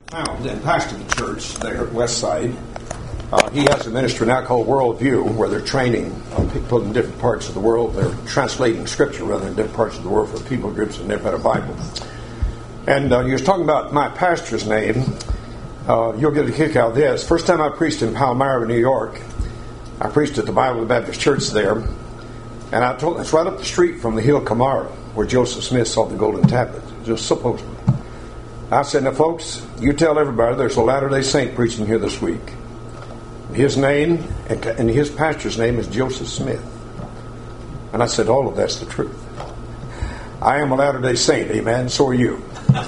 found and pastor the church there at West Side. He has a ministry now called Worldview, where they're training people in different parts of the world. They're translating Scripture rather in different parts of the world for people groups that never had a Bible. And he was talking about my pastor's name. You'll get a kick out of this. First time I preached in Palmyra, New York, I preached at the Bible Baptist Church there. And I told it's right up the street from the Hill Camara, where Joseph Smith saw the golden tablet, just supposedly. I said, now folks, you tell everybody there's a Latter-day Saint preaching here this week. His name and his pastor's name is Joseph Smith. And I said, all of that's the truth. I am a Latter-day Saint, amen, so are you.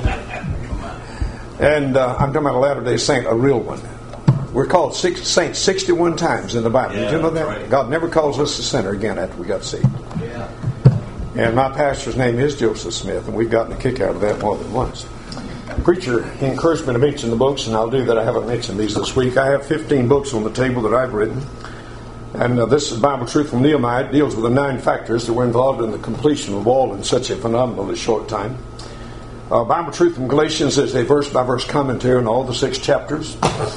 And I'm talking about a Latter-day Saint, a real one. We're called saints 61 times in the Bible. Did you know that? Right. God never calls us a sinner again after we got saved. Yeah. And my pastor's name is Joseph Smith, and we've gotten a kick out of that more than once. Preacher encouraged me to mention the books, and I'll do that. I haven't mentioned these this week. I have 15 books on the table that I've written. And this is Bible Truth from Nehemiah. It deals with the 9 factors that were involved in the completion of the wall in such a phenomenally short time. Bible Truth from Galatians is a verse-by-verse commentary on all the 6 chapters.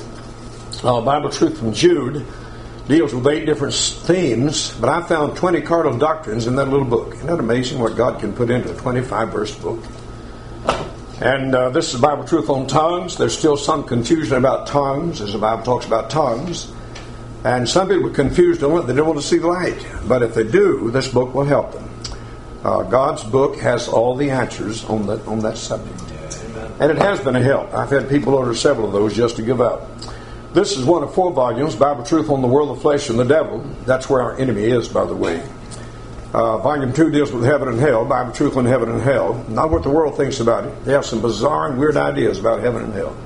Bible Truth from Jude deals with 8 different themes, but I found 20 cardinal doctrines in that little book. Isn't that amazing what God can put into a 25-verse book? And this is Bible Truth on tongues. There's still some confusion about tongues, as the Bible talks about tongues. And some people are confused on it. They don't want to see the light. But if they do, this book will help them. God's book has all the answers on that subject. And it has been a help. I've had people order several of those just to give out. This is one of 4 volumes, Bible Truth on the World, the Flesh, and the Devil. That's where our enemy is, by the way. Volume 2 deals with heaven and hell, Bible Truth on heaven and hell. Not what the world thinks about it. They have some bizarre and weird ideas about heaven and hell.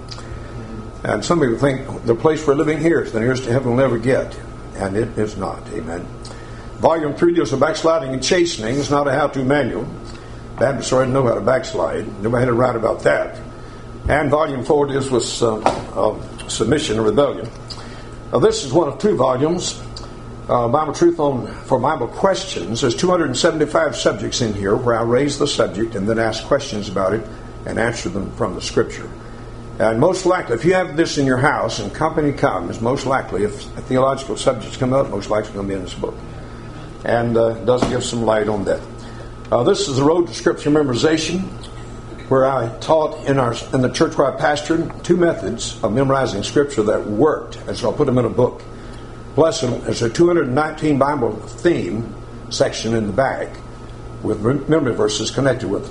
And some people think the place we're living here is the nearest to heaven we'll ever get. And it is not. Amen. Volume 3 deals with backsliding and chastening. It's not a how-to manual. Baptists already know how to backslide. Nobody had to write about that. And Volume 4 deals with submission and rebellion. This is one of 2 volumes. Bible Truth for Bible questions. There's 275 subjects in here where I raise the subject and then ask questions about it and answer them from the Scripture. And most likely, if you have this in your house and company comes, most likely, if theological subjects come up, most likely going to be in this book. And it does give some light on that. This is the Road to Scripture Memorization, where I taught in the church where I pastored 2 methods of memorizing Scripture that worked. And so I'll put them in a book. Plus, there's a 219 Bible theme section in the back with memory verses connected with them.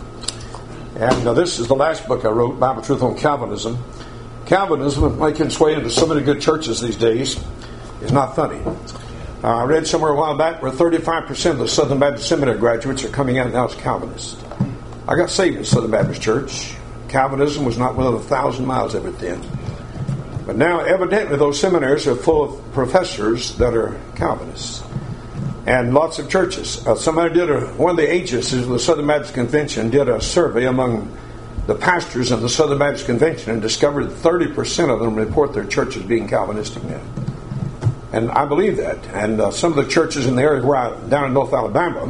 And this is the last book I wrote, Bible Truth on Calvinism. Calvinism, making its way into so many good churches these days, is not funny. I read somewhere a while back where 35% of the Southern Baptist Seminary graduates are coming out now as Calvinists. I got saved in Southern Baptist Church. Calvinism was not within 1,000 miles of it then. But now, evidently, those seminaries are full of professors that are Calvinists. And lots of churches. Somebody one of the agencies of the Southern Baptist Convention did a survey among the pastors of the Southern Baptist Convention and discovered that 30% of them report their churches being Calvinistic now. And I believe that. And some of the churches in the area down in North Alabama,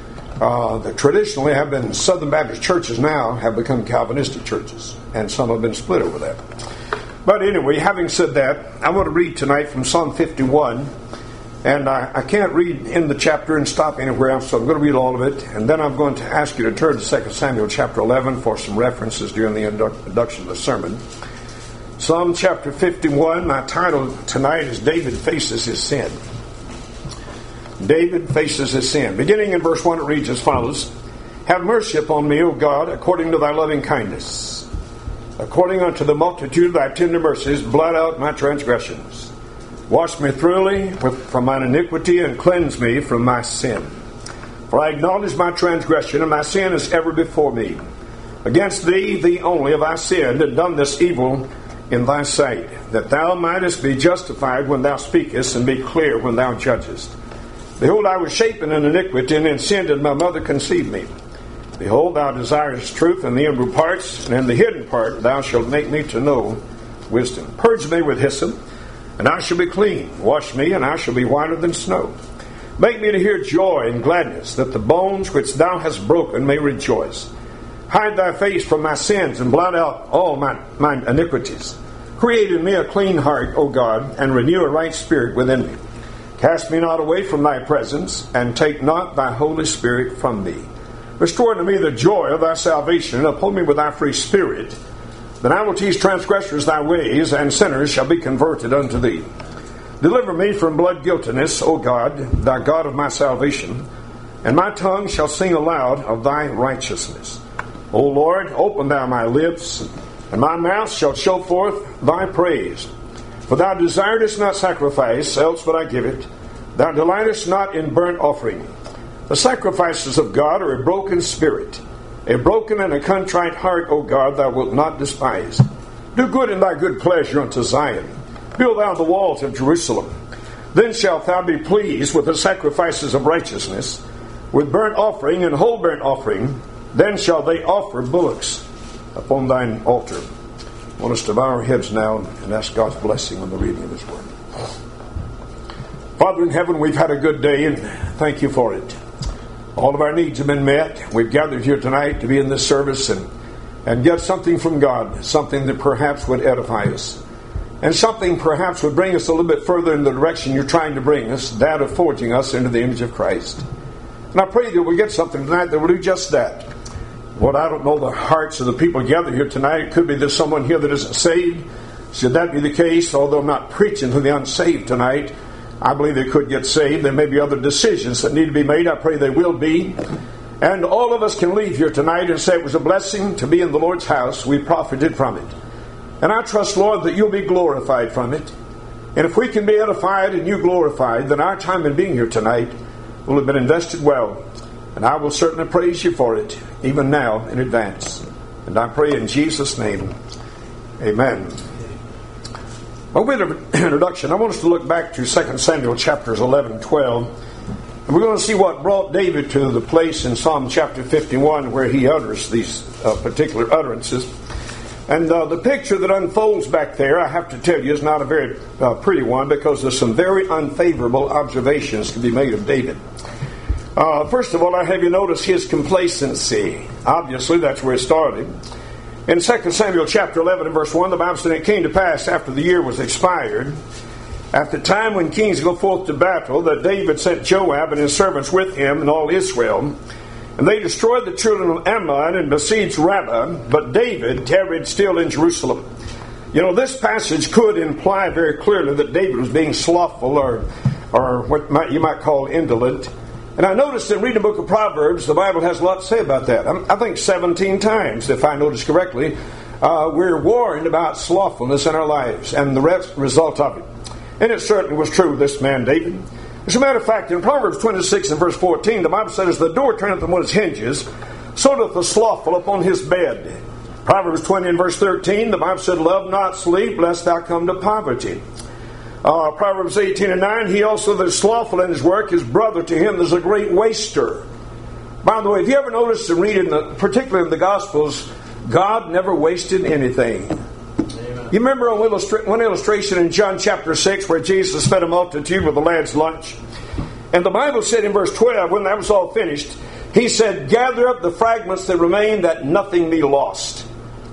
that traditionally have been Southern Baptist churches now have become Calvinistic churches. And some have been split over that. But anyway, having said that, I want to read tonight from Psalm 51. And I can't read in the chapter and stop anywhere else, so I'm going to read all of it. And then I'm going to ask you to turn to 2 Samuel chapter 11 for some references during the introduction of the sermon. Psalm chapter 51, my title tonight is David Faces His Sin. David faces his sin. Beginning in verse 1, it reads as follows. Have mercy upon me, O God, according to thy loving kindness. According unto the multitude of thy tender mercies, blot out my transgressions. Wash me thoroughly from mine iniquity, and cleanse me from my sin. For I acknowledge my transgression, and my sin is ever before me. Against thee, thee only, have I sinned, and done this evil in thy sight, that thou mightest be justified when thou speakest, and be clear when thou judgest. Behold, I was shapen in iniquity, and in sin did my mother conceive me. Behold, thou desirest truth in the inward parts, and in the hidden part thou shalt make me to know wisdom. Purge me with hyssop, and I shall be clean. Wash me, and I shall be whiter than snow. Make me to hear joy and gladness, that the bones which thou hast broken may rejoice. Hide thy face from my sins, and blot out all my iniquities. Create in me a clean heart, O God, and renew a right spirit within me. Cast me not away from thy presence, and take not thy Holy Spirit from me. Restore unto me the joy of thy salvation, and uphold me with thy free spirit. Then I will teach transgressors thy ways, and sinners shall be converted unto thee. Deliver me from blood guiltiness, O God, thou God of my salvation, and my tongue shall sing aloud of thy righteousness. O Lord, open thou my lips, and my mouth shall show forth thy praise. For thou desiredest not sacrifice, else would I give it. Thou delightest not in burnt offering. The sacrifices of God are a broken spirit. A broken and a contrite heart, O God, thou wilt not despise. Do good in thy good pleasure unto Zion. Build thou the walls of Jerusalem. Then shalt thou be pleased with the sacrifices of righteousness, with burnt offering and whole burnt offering. Then shall they offer bullocks upon thine altar. I want us to bow our heads now and ask God's blessing on the reading of His Word. Father in heaven, we've had a good day, and thank you for it. All of our needs have been met. We've gathered here tonight to be in this service and get something from God, something that perhaps would edify us, and something perhaps would bring us a little bit further in the direction you're trying to bring us, that of forging us into the image of Christ. And I pray that we'll get something tonight that will do just that. Lord, I don't know the hearts of the people gathered here tonight. It could be there's someone here that isn't saved. Should that be the case, although I'm not preaching to the unsaved tonight, I believe they could get saved. There may be other decisions that need to be made. I pray they will be. And all of us can leave here tonight and say it was a blessing to be in the Lord's house. We profited from it. And I trust, Lord, that you'll be glorified from it. And if we can be edified and you glorified, then our time in being here tonight will have been invested well. And I will certainly praise you for it, even now in advance. And I pray in Jesus' name, amen. Well, with an introduction, I want us to look back to 2 Samuel chapters 11 and 12. And we're going to see what brought David to the place in Psalm chapter 51 where he utters these particular utterances. And the picture that unfolds back there, I have to tell you, is not a very pretty one, because there's some very unfavorable observations to be made of David. First of all, I have you notice his complacency. Obviously, that's where it started. In 2 Samuel chapter 11 and verse 1, the Bible said, "It came to pass after the year was expired, at the time when kings go forth to battle, that David sent Joab and his servants with him and all Israel. And they destroyed the children of Ammon and besieged Rabbah, but David tarried still in Jerusalem." You know, this passage could imply very clearly that David was being slothful or what you might call indolent. And I noticed in reading the book of Proverbs, the Bible has a lot to say about that. I think 17 times, if I notice correctly, we're warned about slothfulness in our lives and the result of it. And it certainly was true of this man David. As a matter of fact, in Proverbs 26 and verse 14, the Bible says, "The door turneth upon its hinges, so doth the slothful upon his bed." Proverbs 20 and verse 13, the Bible said, "Love not sleep, lest thou come to poverty." Proverbs 18 and 9, "He also that is slothful in his work, his brother to him is a great waster." By the way, have you ever noticed in reading, particularly in the Gospels, God never wasted anything? Amen. You remember one illustration in John chapter 6 where Jesus fed a multitude with a lad's lunch? And the Bible said in verse 12, when that was all finished, He said, "Gather up the fragments that remain, that nothing be lost."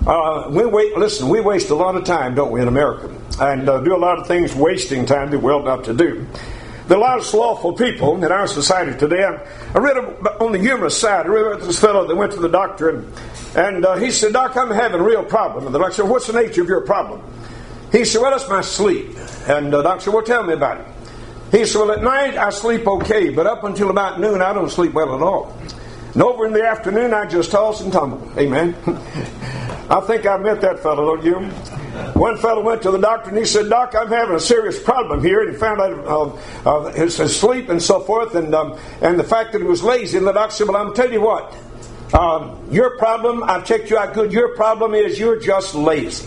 We waste a lot of time, don't we, in America? And do a lot of things wasting time that we ought not to do. There are a lot of slothful people in our society today. I read on the humorous side, I read about this fellow that went to the doctor, and he said, "Doc, I'm having a real problem." And the doctor said, "What's the nature of your problem?" He said, "Well, it's my sleep." And the doctor said, "Well, tell me about it." He said, "Well, at night I sleep okay, but up until about noon I don't sleep well at all. And over in the afternoon I just toss and tumble." Amen. I think I met that fellow, don't you? One fellow went to the doctor and he said, "Doc, I'm having a serious problem here." And he found out his sleep and so forth, and the fact that he was lazy. And the doctor said, "Well, I'm tell you what, your problem, I've checked you out good, your problem is you're just lazy."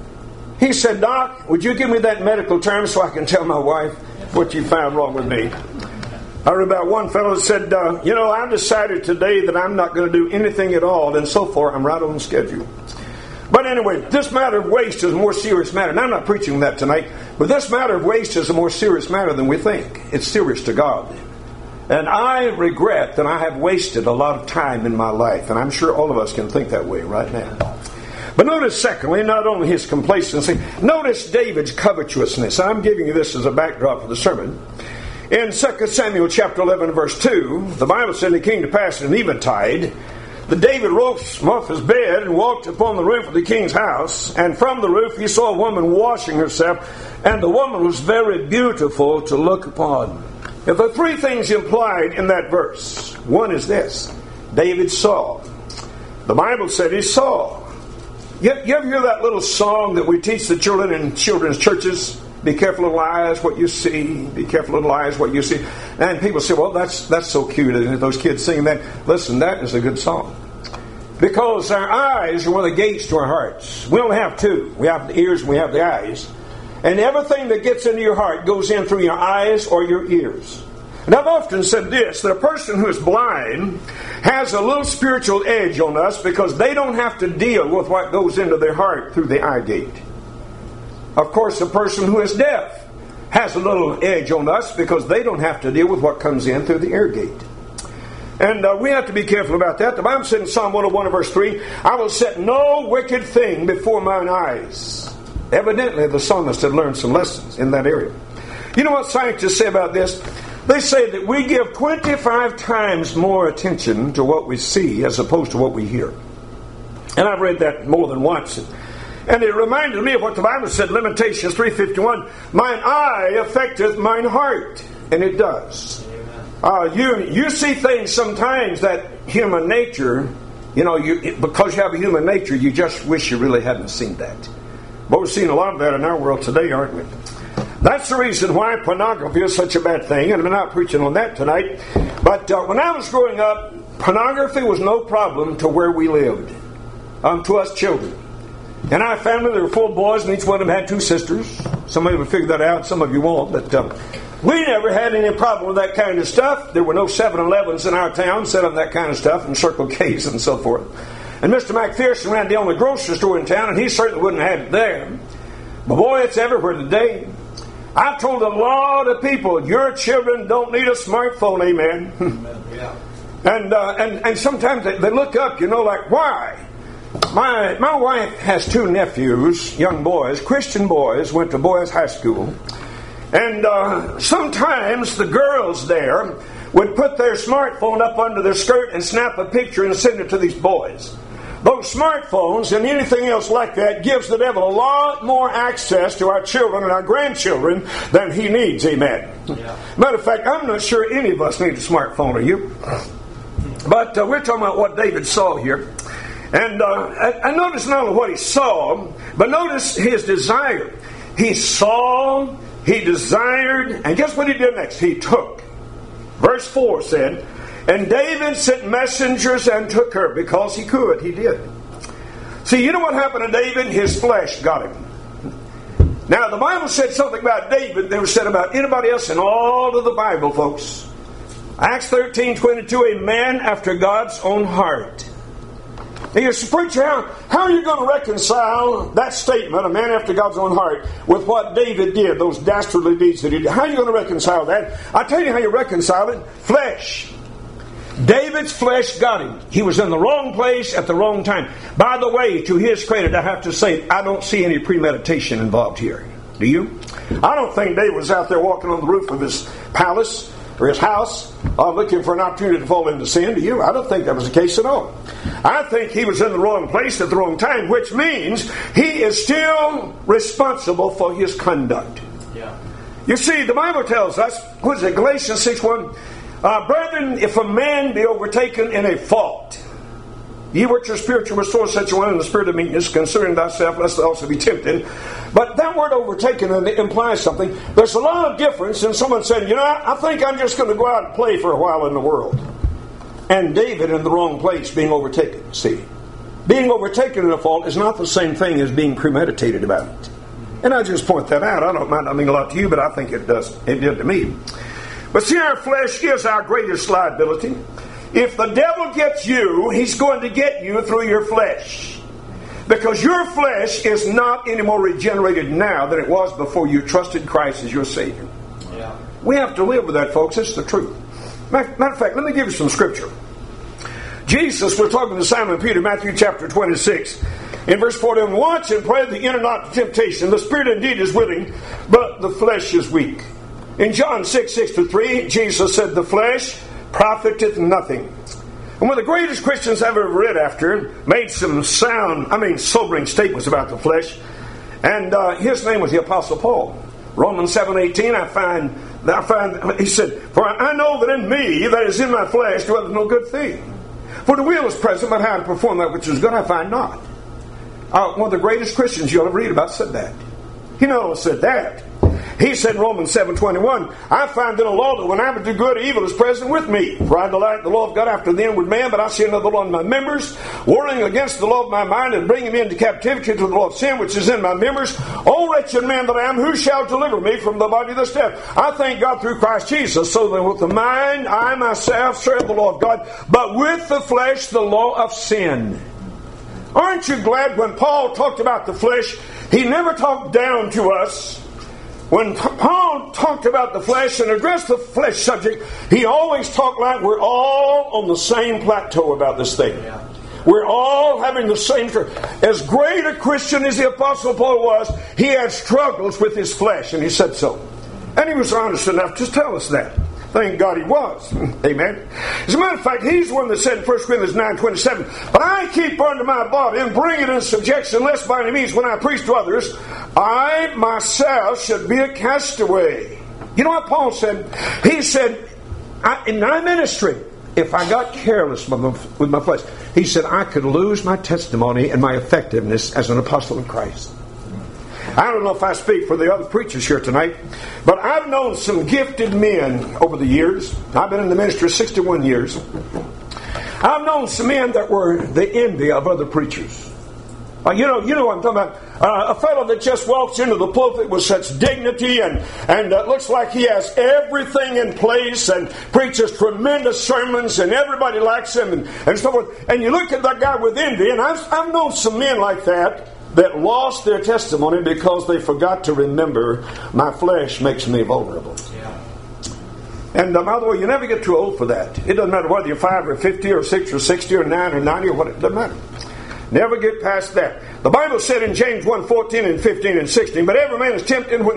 He said, "Doc, would you give me that medical term so I can tell my wife what you found wrong with me?" I read about one fellow that said, "I've decided today that I'm not going to do anything at all, and so far I'm right on schedule." But anyway, this matter of waste is a more serious matter. And I'm not preaching that tonight, but this matter of waste is a more serious matter than we think. It's serious to God. And I regret that I have wasted a lot of time in my life. And I'm sure all of us can think that way right now. But notice, secondly, not only his complacency, notice David's covetousness. I'm giving you this as a backdrop for the sermon. In 2 Samuel chapter 11, verse 2, the Bible said, it came to pass in eventide that David rose off his bed and walked upon the roof of the king's house. And from the roof he saw a woman washing herself, and the woman was very beautiful to look upon. Now, there are three things implied in that verse. One is this: David saw. The Bible said he saw. You ever hear that little song that we teach the children in children's churches? Be careful, little eyes, what you see. Be careful, little eyes, what you see. And people say, well, that's so cute, isn't it? Those kids singing that. Listen, that is a good song. Because our eyes are one of the gates to our hearts. We only have two. We have the ears and we have the eyes. And everything that gets into your heart goes in through your eyes or your ears. And I've often said this, that a person who is blind has a little spiritual edge on us because they don't have to deal with what goes into their heart through the eye gate. Of course, a person who is deaf has a little edge on us because they don't have to deal with what comes in through the ear gate. And we have to be careful about that. The Bible said in Psalm 101 verse 3, I will set no wicked thing before mine eyes. Evidently, the psalmist had learned some lessons in that area. You know what scientists say about this? They say that we give 25 times more attention to what we see as opposed to what we hear. And I've read that more than once. And it reminded me of what the Bible said, Lamentations 3:51, mine eye affecteth mine heart. And it does. You see things sometimes that human nature, because you have a human nature, you just wish you really hadn't seen that. But we're seeing a lot of that in our world today, aren't we? That's the reason why pornography is such a bad thing, and I'm not preaching on that tonight. But when I was growing up, pornography was no problem to where we lived, to us children. In our family, there were 4 boys, and each one of them had 2 sisters. Some of you will figure that out, some of you won't. But we never had any problem with that kind of stuff. There were no 7-Elevens in our town selling that kind of stuff, and Circle K's and so forth. And Mr. McPherson ran the only grocery store in town, and he certainly wouldn't have had it there. But boy, it's everywhere today. I've told a lot of people, your children don't need a smartphone, amen. Yeah. And sometimes they look up, like, why? My wife has 2 nephews, young boys, Christian boys, went to boys' high school. And sometimes the girls there would put their smartphone up under their skirt and snap a picture and send it to these boys. Those smartphones and anything else like that gives the devil a lot more access to our children and our grandchildren than he needs, amen. Yeah. Matter of fact, I'm not sure any of us need a smartphone, are you? But we're talking about what David saw here. And I notice not only what he saw, but notice his desire. He saw, he desired, and guess what he did next? He took. Verse 4 said, and David sent messengers and took her because he could. He did. See, you know what happened to David? His flesh got him. Now, the Bible said something about David that was said about anybody else in all of the Bible, folks. Acts 13:22, a man after God's own heart. Now, you say, preacher, how are you going to reconcile that statement, a man after God's own heart, with what David did, those dastardly deeds that he did? How are you going to reconcile that? I'll tell you how you reconcile it. Flesh. David's flesh got him. He was in the wrong place at the wrong time. By the way, to his credit, I have to say, I don't see any premeditation involved here. Do you? I don't think David was out there walking on the roof of his palace or his house looking for an opportunity to fall into sin. Do you? I don't think that was the case at all. I think he was in the wrong place at the wrong time, which means he is still responsible for his conduct. Yeah. You see, the Bible tells us, what is it, Galatians 6:1? Brethren, if a man be overtaken in a fault, ye which are spiritual, restore such a one in the spirit of meekness, considering thyself, lest thou also be tempted. But that word overtaken implies something. There's a lot of difference in someone saying, I think I'm just going to go out and play for a while in the world. And David in the wrong place being overtaken. See, being overtaken in a fault is not the same thing as being premeditated about it. And I just point that out. I don't mind not mean a lot to you, but I think it does. It did to me. But see, our flesh is our greatest liability. If the devil gets you, he's going to get you through your flesh. Because your flesh is not any more regenerated now than it was before you trusted Christ as your Savior. Yeah. We have to live with that, folks. It's the truth. Matter of fact, let me give you some scripture. Jesus was talking to Simon Peter, Matthew chapter 26. In verse 41, watch and pray that you enter not into temptation. The spirit indeed is willing, but the flesh is weak. In John 6:63, Jesus said, the flesh profiteth nothing. And one of the greatest Christians I've ever read after made some sobering statements about the flesh. And his name was the Apostle Paul. Romans 7:18, I find, he said, for I know that in me, that is in my flesh, dwelleth no good thing. For the will is present, but how to perform that which is good I find not. One of the greatest Christians you'll ever read about said that. He not only said that, he said in Romans 7:21, I find in the law that when I would do good, evil is present with me. For I delight in the law of God after the inward man, but I see another law in my members, warring against the law of my mind, and bringing me into captivity to the law of sin, which is in my members. O wretched man that I am, who shall deliver me from the body of this death? I thank God through Christ Jesus, so that with the mind I myself serve the law of God, but with the flesh the law of sin. Aren't you glad when Paul talked about the flesh, he never talked down to us? When Paul talked about the flesh and addressed the flesh subject, he always talked like we're all on the same plateau about this thing. We're all having the same truth. As great a Christian as the Apostle Paul was, he had struggles with his flesh, and he said so. And he was honest enough to tell us that. Thank God he was. Amen. As a matter of fact, he's the one that said in 1 Corinthians 9:27, but I keep unto my body and bring it in subjection, lest by any means when I preach to others, I myself should be a castaway. You know what Paul said? He said, in my ministry, if I got careless with my flesh, he said, I could lose my testimony and my effectiveness as an apostle of Christ. I don't know if I speak for the other preachers here tonight, but I've known some gifted men over the years. I've been in the ministry 61 years. I've known some men that were the envy of other preachers. You know what I'm talking about. A fellow that just walks into the pulpit with such dignity and looks like he has everything in place and preaches tremendous sermons and everybody likes him and so forth. And you look at that guy with envy, and I've known some men like that lost their testimony because they forgot to remember my flesh makes me vulnerable. Yeah. And by the way, you never get too old for that. It doesn't matter whether you're 5 or 50 or 6 or 60 or 9 or 90 or what, it doesn't matter. Never get past that. The Bible said in James 1:14 and 15 and 16, but every man is tempted when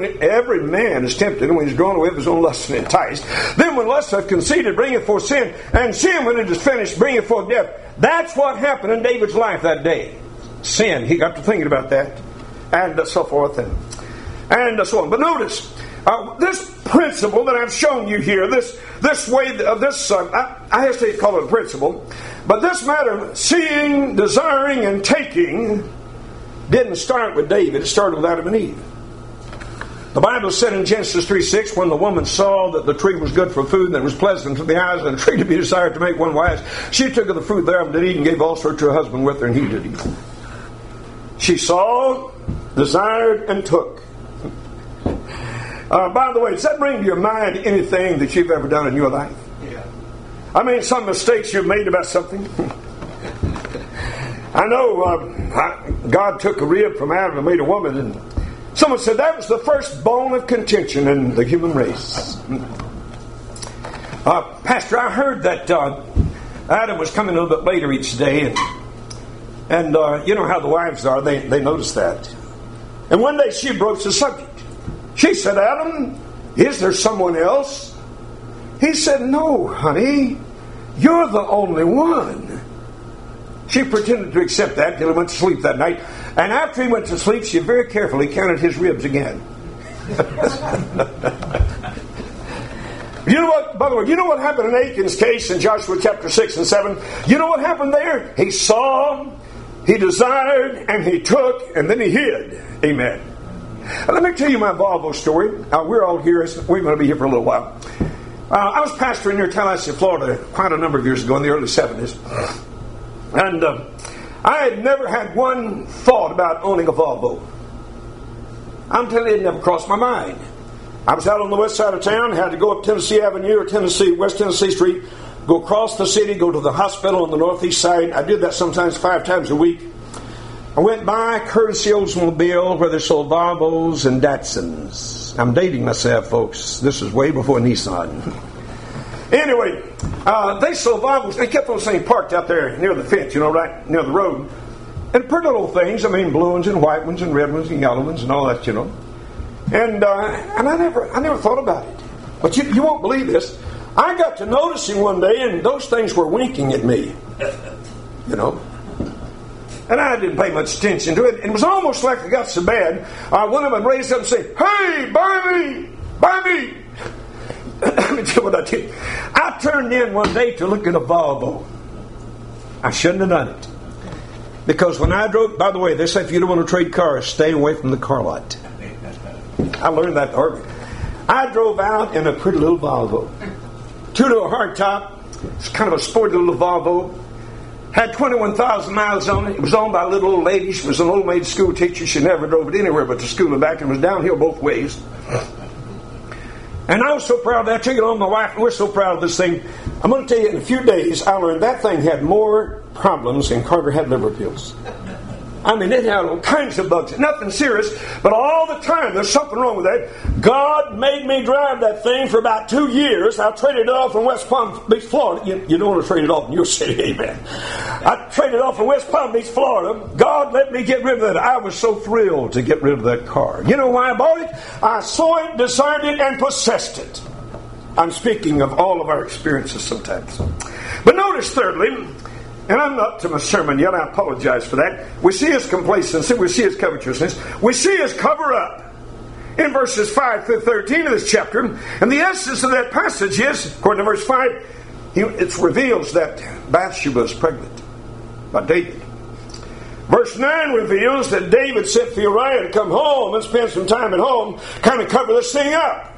he's drawn away of his own lust and enticed. Then when lust hath conceived, bringeth forth sin, and sin when it is finished, bringeth forth death. That's what happened in David's life that day. Sin. He got to thinking about that, and so forth, and so on. But notice this principle that I've shown you here. This way of this. I hesitate to call it a principle, but this matter of seeing, desiring, and taking didn't start with David. It started with Adam and Eve. The Bible said in Genesis 3:6, when the woman saw that the tree was good for food, and that it was pleasant to the eyes, and a tree to be desired to make one wise, she took of the fruit thereof and did eat, and gave also to her husband with her, and he did eat. She saw, desired, and took. By the way, does that bring to your mind anything that you've ever done in your life? Yeah. I mean, some mistakes you've made about something. I know God took a rib from Adam and made a woman, and someone said that was the first bone of contention in the human race. Pastor, I heard that Adam was coming a little bit later each day, and you know how the wives are, they notice that. And one day she broached the subject. She said, Adam, is there someone else? He said, no, honey, you're the only one. She pretended to accept that until he went to sleep that night. And after he went to sleep, she very carefully counted his ribs again. You know what, by the way, you know what happened in Achan's case in Joshua chapter 6 and 7? You know what happened there? He saw, he desired, and he took, and then he hid. Amen. Let me tell you my Volvo story. We're all here. We're going to be here for a little while. I was pastoring near Tallahassee, Florida, quite a number of years ago in the early 70s. And I had never had one thought about owning a Volvo. I'm telling you, it never crossed my mind. I was out on the west side of town, had to go up Tennessee Avenue or West Tennessee Street, go across the city, go to the hospital on the northeast side. I did that sometimes 5 times a week. I went by Courtesy Oldsmobile where they sold Volvos and Datsuns. I'm dating myself, folks. This was way before Nissan. Anyway, they sold Bibles. They kept on saying parked out there near the fence, right near the road. And pretty little things. I mean, blue ones and white ones and red ones and yellow ones and all that, And I never thought about it. But you won't believe this. I got to noticing one day, and those things were winking at me. And I didn't pay much attention to it. It was almost like it got so bad. One of them raised up and said, "Hey, buy me! Buy me!" Let me tell you what I did. I turned in one day to look at a Volvo. I shouldn't have done it. Because when I drove, by the way, they say if you don't want to trade cars, stay away from the car lot. I learned that the hard way. I drove out in a pretty little Volvo. Two-door hardtop. It's kind of a sporty little Volvo. Had 21,000 miles on it. It was owned by a little old lady. She was an old maid school teacher. She never drove it anywhere but to school and back, and was downhill both ways. And I was so proud of that. I took it on my wife, and we're so proud of this thing. I'm going to tell you, in a few days, I learned that thing had more problems than Carter had liver pills. I mean, it had all kinds of bugs. Nothing serious, but all the time there's something wrong with that. God made me drive that thing for about 2 years. I traded it off in West Palm Beach, Florida. You don't want to trade it off in your city, amen. I traded it off in West Palm Beach, Florida. God let me get rid of it. I was so thrilled to get rid of that car. You know why I bought it? I saw it, desired it, and possessed it. I'm speaking of all of our experiences sometimes. But notice, thirdly, and I'm not to my sermon yet, I apologize for that. We see his complacency, we see his covetousness, we see his cover up in verses 5 through 13 of this chapter. And the essence of that passage is, according to verse 5, it reveals that Bathsheba is pregnant by David. Verse 9 reveals that David sent for Uriah to come home and spend some time at home, kind of cover this thing up.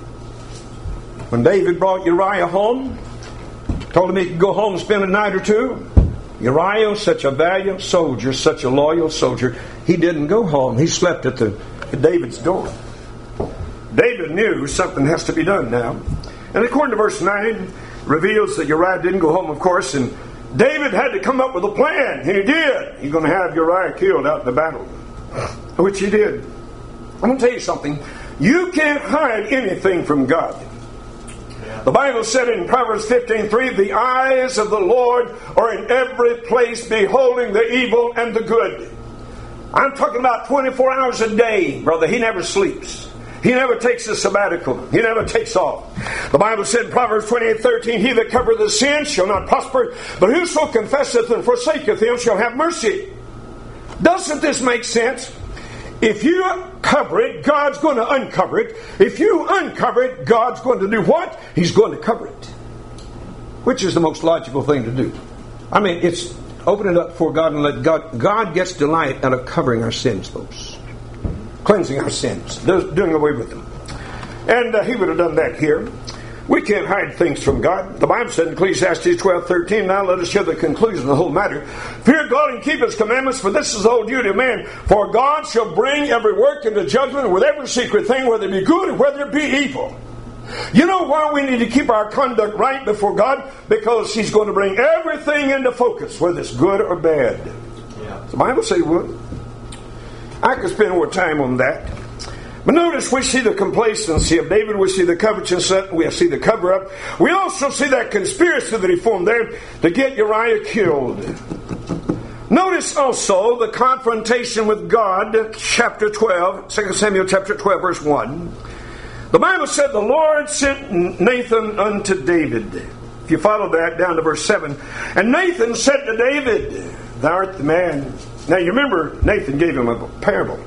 When David brought Uriah home, told him he could go home and spend a night or two, Uriah, such a valiant soldier, such a loyal soldier, he didn't go home. He slept at David's door. David knew something has to be done now. And according to verse 9, reveals that Uriah didn't go home, of course, and David had to come up with a plan, and he did. He's going to have Uriah killed out in the battle, which he did. I'm going to tell you something. You can't hide anything from God. The Bible said in Proverbs 15:3, the eyes of the Lord are in every place, beholding the evil and the good. I'm talking about 24 hours a day, brother. He never sleeps. He never takes a sabbatical. He never takes off. The Bible said in Proverbs 28:13, he that covereth the sin shall not prosper, but whoso confesseth and forsaketh him shall have mercy. Doesn't this make sense? If you cover it, God's going to uncover it. If you uncover it, God's going to do what? He's going to cover it. Which is the most logical thing to do. I mean, it's open it up before God and let God. God gets delight out of covering our sins, folks. Cleansing our sins. Doing away with them. And he would have done that here. We can't hide things from God. The Bible said in Ecclesiastes 12:13, now let us hear the conclusion of the whole matter. Fear God and keep his commandments, for this is the whole duty of man. For God shall bring every work into judgment with every secret thing, whether it be good or whether it be evil. You know why we need to keep our conduct right before God? Because he's going to bring everything into focus, whether it's good or bad. Yeah. The Bible says he would. I could spend more time on that. But notice we see the complacency of David, we see the covetousness, we see the cover-up. We also see that conspiracy that he formed there to get Uriah killed. Notice also the confrontation with God, chapter 12, 2 Samuel chapter 12, verse 1. The Bible said, the Lord sent Nathan unto David. If you follow that down to verse 7. And Nathan said to David, thou art the man. Now you remember, Nathan gave him a parable.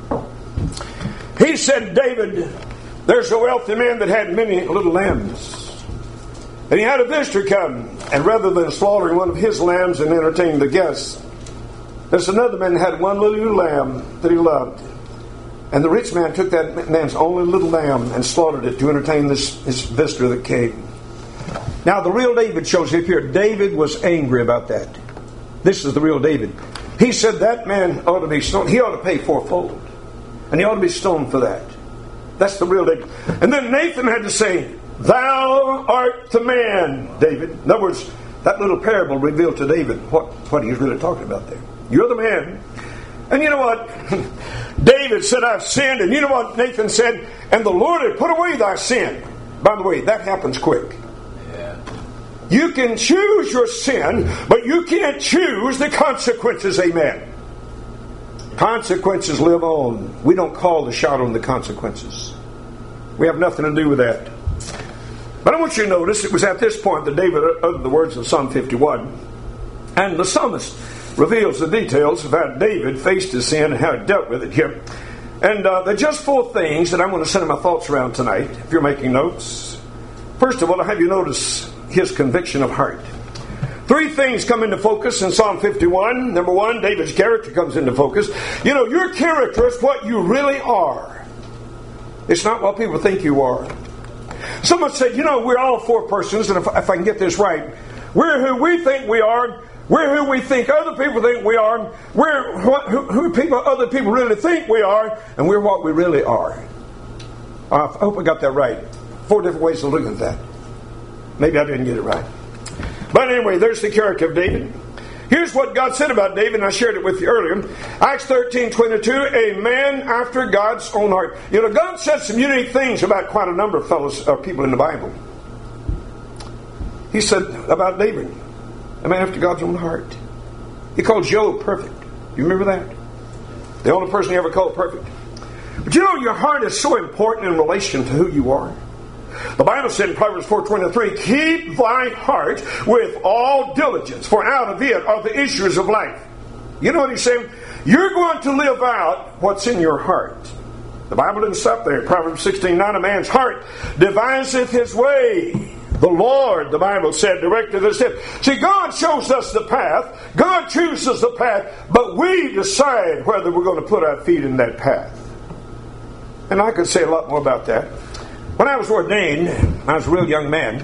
He said, David, there's a wealthy man that had many little lambs. And he had a visitor come. And rather than slaughtering one of his lambs and entertaining the guests, there's another man that had one little lamb that he loved. And the rich man took that man's only little lamb and slaughtered it to entertain this visitor that came. Now the real David shows up here. David was angry about that. This is the real David. He said that man ought to be stoned. He ought to pay fourfold. And he ought to be stoned for that. That's the real David. And then Nathan had to say, thou art the man, David. In other words, that little parable revealed to David what he was really talking about there. You're the man. And you know what? David said, I've sinned. And you know what Nathan said? And the Lord had put away thy sin. By the way, that happens quick. Yeah. You can choose your sin, but you can't choose the consequences. Amen. Consequences live on. We don't call the shot on the consequences. We have nothing to do with that. But I want you to notice it was at this point that David uttered the words of Psalm 51. And the psalmist reveals the details of how David faced his sin and how he dealt with it here. And there are just 4 things that I'm going to center my thoughts around tonight, if you're making notes. First of all, I have you notice his conviction of heart. 3 things come into focus in Psalm 51. Number 1, David's character comes into focus. You know, your character is what you really are. It's not what people think you are. Someone said, you know, we're all 4 persons, and if I can get this right, we're who we think we are, we're who we think other people think we are, we're who other people really think we are, and we're what we really are. I hope I got that right. 4 different ways to look at that. Maybe I didn't get it right. But anyway, there's the character of David. Here's what God said about David, and I shared it with you earlier. Acts 13:22, a man after God's own heart. You know, God said some unique things about quite a number of people in the Bible. He said about David, a man after God's own heart. He called Job perfect. You remember that? The only person he ever called perfect. But you know, your heart is so important in relation to who you are. The Bible said in Proverbs 4:23, keep thy heart with all diligence, for out of it are the issues of life. You know what he's saying? You're going to live out what's in your heart. The Bible didn't stop there. Proverbs 16:9, a man's heart deviseth his way. The Lord, the Bible said, directed his steps. See, God shows us the path. God chooses the path, but we decide whether we're going to put our feet in that path. And I could say a lot more about that. When I was ordained, I was a real young man.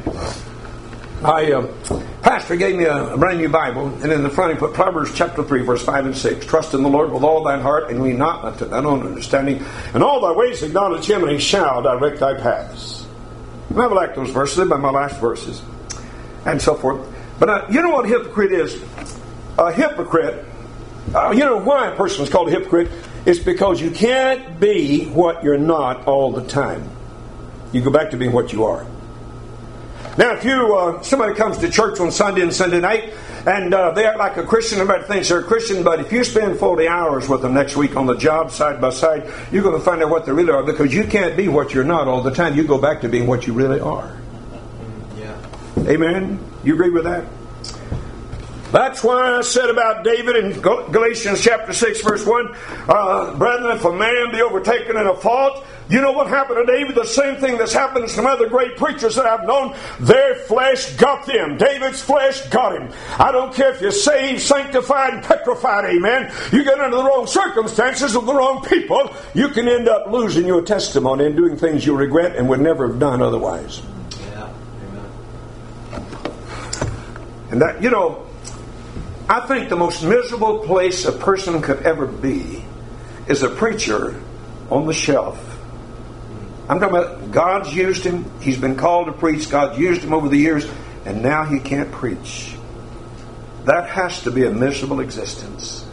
Pastor gave me a brand new Bible, and in the front he put Proverbs chapter 3, verse 5 and 6. Trust in the Lord with all thine heart, and lean not unto thine own understanding. And all thy ways acknowledge him, and he shall direct thy paths. And I like those verses. They're my last verses, and so forth. But you know what a hypocrite is? A hypocrite, you know why a person is called a hypocrite? It's because you can't be what you're not all the time. You go back to being what you are. Now, if somebody comes to church on Sunday and Sunday night, and they act like a Christian, everybody thinks they're a Christian, but if you spend 40 hours with them next week on the job, side by side, you're going to find out what they really are, because you can't be what you're not all the time. You go back to being what you really are. Yeah. Amen? You agree with that? That's why I said about David in Galatians chapter 6, verse 1, brethren, if a man be overtaken in a fault, you know what happened to David? The same thing that's happened to some other great preachers that I've known. Their flesh got them. David's flesh got him. I don't care if you're saved, sanctified, and petrified, amen. You get into the wrong circumstances with the wrong people, you can end up losing your testimony and doing things you regret and would never have done otherwise. Yeah, amen. And that, you know, I think the most miserable place a person could ever be is a preacher on the shelf. I'm talking about God's used him. He's been called to preach. God's used him over the years, and now he can't preach. That has to be a miserable existence.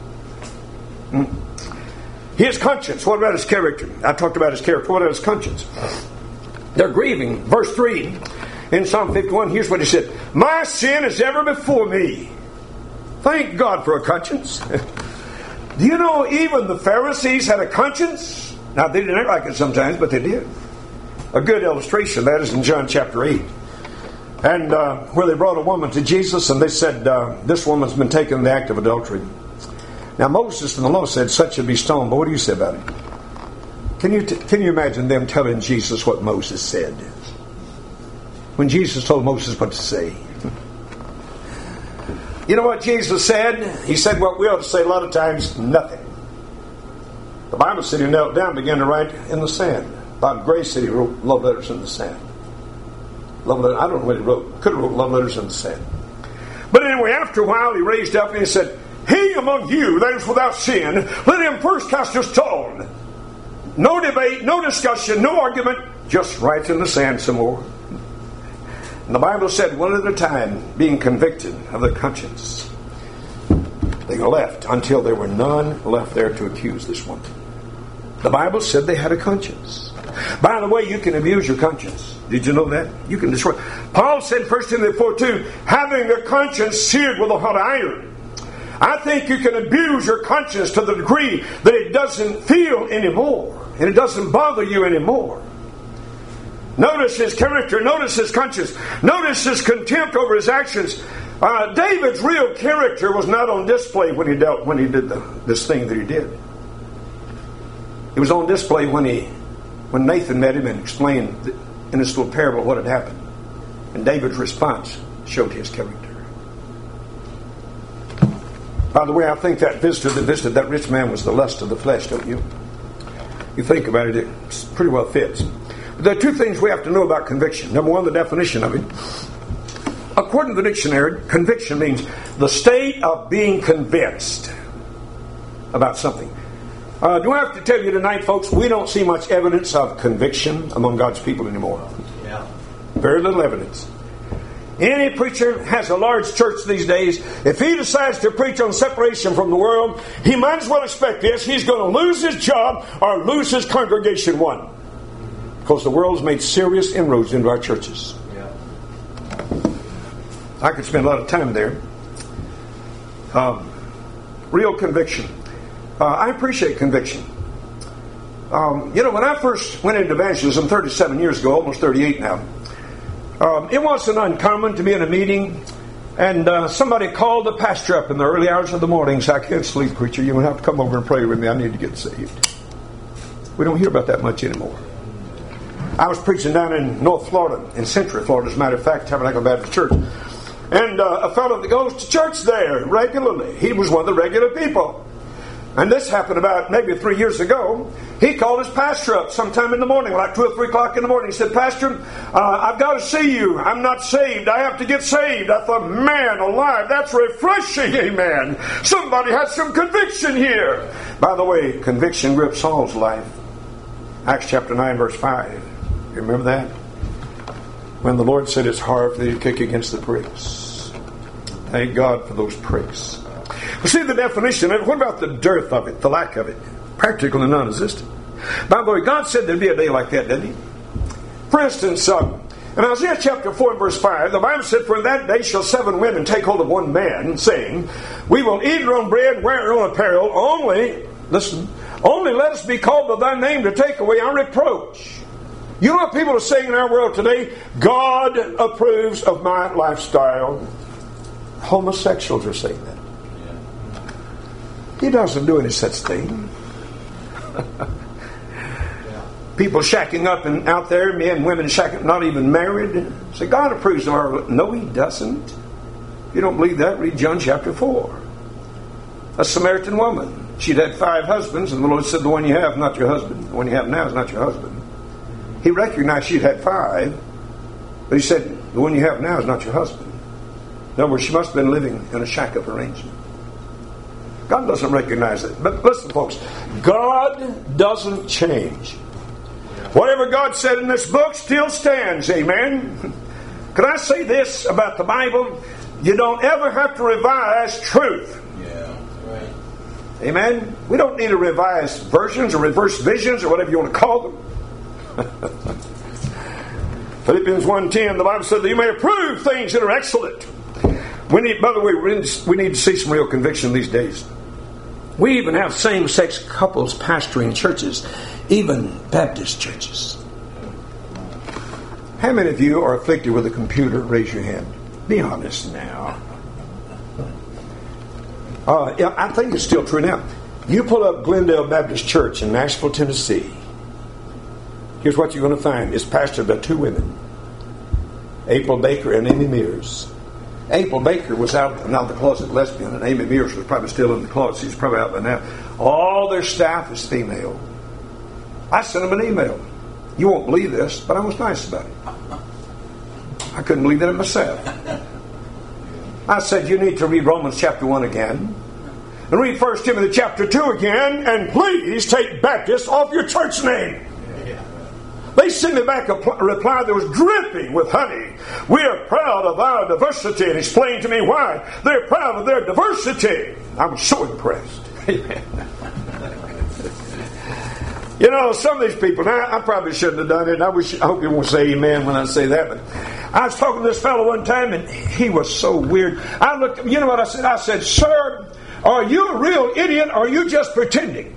His conscience. What about his character? I talked about his character. What about his conscience? They're grieving. Verse 3 in Psalm 51, here's what he said. My sin is ever before me. Thank God for a conscience. Do you know even the Pharisees had a conscience? Now, they didn't act like it sometimes, but they did. A good illustration of that is in John chapter 8. And where they brought a woman to Jesus, and they said, this woman's been taken in the act of adultery. Now, Moses and the law said, such should be stoned. But what do you say about it? Can you imagine them telling Jesus what Moses said? When Jesus told Moses what to say. You know what Jesus said? He said what we ought to say a lot of times, nothing. The Bible said he knelt down and began to write in the sand. Bob Gray said he wrote love letters in the sand. Love letters, I don't know what he wrote. Could have wrote love letters in the sand. But anyway, after a while he raised up and he said, he among you that is without sin, let him first cast a stone. No debate, no discussion, no argument, just writes in the sand some more. And the Bible said one at a time, being convicted of their conscience, they left until there were none left there to accuse this woman. The Bible said they had a conscience. By the way, you can abuse your conscience. Did you know that? You can destroy. Paul said in 1 Timothy 4:2, having a conscience seared with a hot iron. I think you can abuse your conscience to the degree that it doesn't feel anymore. And it doesn't bother you anymore. Notice his character. Notice his conscience. Notice his contempt over his actions. David's real character was not on display when he did this thing that he did. It was on display when Nathan met him and explained in this little parable what had happened. And David's response showed his character. By the way, I think that visitor that visited that rich man was the lust of the flesh, don't you? You think about it, it pretty well fits. But there are two things we have to know about conviction. Number one, the definition of it. According to the dictionary, conviction means the state of being convinced about something. Do I have to tell you tonight, folks, we don't see much evidence of conviction among God's people anymore. Yeah. Very little evidence. Any preacher has a large church these days. If he decides to preach on separation from the world, he might as well expect this. He's going to lose his job or lose his congregation one. Because the world's made serious inroads into our churches. Yeah. I could spend a lot of time there. Real conviction. I appreciate conviction. When I first went into evangelism 37 years ago, almost 38 now, it wasn't uncommon to be in a meeting and somebody called the pastor up in the early hours of the morning and said, I can't sleep, preacher. You're going to have to come over and pray with me. I need to get saved. We don't hear about that much anymore. I was preaching down in North Florida, in Central Florida, as a matter of fact, Tabernacle Baptist Church. And a fellow that goes to church there regularly, he was one of the regular people. And this happened about maybe 3 years ago. He called his pastor up sometime in the morning, like 2 or 3 o'clock in the morning. He said, Pastor, I've got to see you. I'm not saved. I have to get saved. I thought, man alive, that's refreshing, amen. Somebody has some conviction here. By the way, conviction gripped Saul's life. Acts chapter 9, verse 5. You remember that? When the Lord said it's hard for thee to kick against the pricks. Thank God for those pricks. Well, see the definition of it. What about the dearth of it, the lack of it? Practical and non-existent. By the way, God said there'd be a day like that, didn't He? For instance, in Isaiah chapter 4 and verse 5, the Bible said, For in that day shall 7 women take hold of one man, saying, We will eat our own bread, wear our own apparel, only let us be called by thy name to take away our reproach. You know what people are saying in our world today? God approves of my lifestyle. Homosexuals are saying that. He doesn't do any such thing. People shacking up and out there, men and women shacking, not even married. Say, God approves of our... No, He doesn't. If you don't believe that, read John chapter 4. A Samaritan woman. She'd had 5 husbands, and the Lord said, the one you have, not your husband. The one you have now is not your husband. He recognized she'd had 5, but He said, the one you have now is not your husband. In other words, she must have been living in a shack of arrangement. God doesn't recognize it. But listen, folks, God doesn't change. Whatever God said in this book still stands. Amen. Could I say this about the Bible? You don't ever have to revise truth. Yeah, right. Amen. We don't need to revise versions or reverse visions or whatever you want to call them. Philippians 1:10, the Bible said that you may approve things that are excellent. By the way, we need to see some real conviction these days. We even have same-sex couples pastoring churches, even Baptist churches. How many of you are afflicted with a computer? Raise your hand. Be honest now. I think it's still true now. You pull up Glendale Baptist Church in Nashville, Tennessee. Here's what you're going to find. It's pastored by 2 women. April Baker and Amy Mears. April Baker was out of the closet lesbian, and Amy Mears was probably still in the closet. She's probably out by now. All their staff is female. I sent them an email. You won't believe this, but I was nice about it. I couldn't believe that myself. I said, you need to read Romans chapter 1 again, and read 1 Timothy chapter 2 again, and please take Baptist off your church name. They sent me back a reply that was dripping with honey. We are proud of our diversity, and explained to me why they're proud of their diversity. I was so impressed. You know, some of these people, now I probably shouldn't have done it. I hope you won't say amen when I say that. But I was talking to this fellow one time, and he was so weird. I looked, you know what I said? I said, "Sir, are you a real idiot, or are you just pretending?"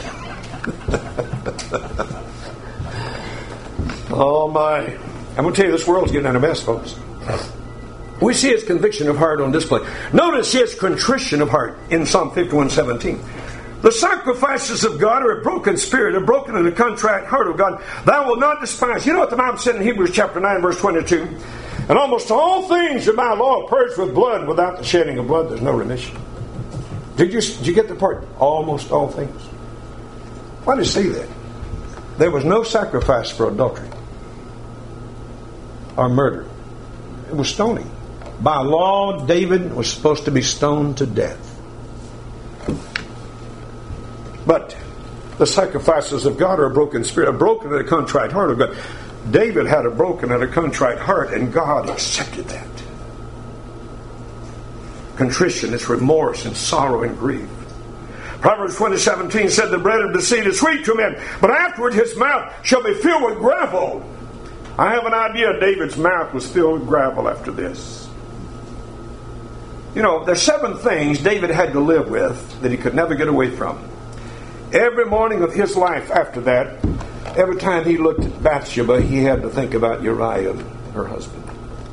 Oh my. I'm going to tell you, this world's getting on a mess, folks. We see his conviction of heart on display. Notice his contrition of heart in Psalm 51:17. The sacrifices of God are a broken spirit, a broken and a contrite heart of God. Thou wilt not despise. You know what the Bible said in Hebrews chapter 9, verse 22? And almost all things are by law purged with blood. Without the shedding of blood, there's no remission. Did you get the part? Almost all things. Why did he say that? There was no sacrifice for adultery or murder. It was stoning. By law, David was supposed to be stoned to death. But the sacrifices of God are a broken spirit, a broken and a contrite heart of God. David had a broken and a contrite heart, and God accepted that. Contrition is remorse and sorrow and grief. Proverbs 20:17 said, "The bread of deceit is sweet to men, but afterward his mouth shall be filled with gravel." I have an idea David's mouth was filled with gravel after this. You know, there's 7 things David had to live with that he could never get away from. Every morning of his life after that, every time he looked at Bathsheba, he had to think about Uriah, her husband.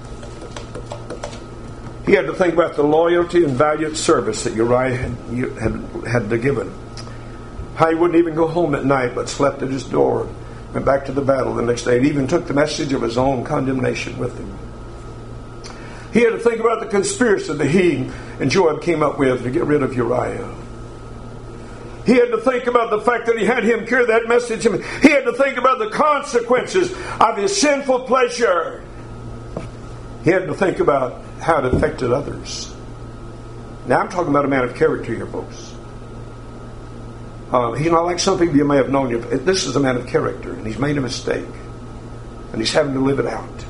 He had to think about the loyalty and valiant service that Uriah had given. How he wouldn't even go home at night, but slept at his door, went back to the battle the next day, and even took the message of his own condemnation with him. He had to think about the conspiracy that he and Joab came up with to get rid of Uriah. He had to think about the fact that he had him carry that message. He had to think about the consequences of his sinful pleasure. He had to think about how it affected others. Now I'm talking about a man of character here, folks. He's not like some people you may have known. This is a man of character, and he's made a mistake, and he's having to live it out.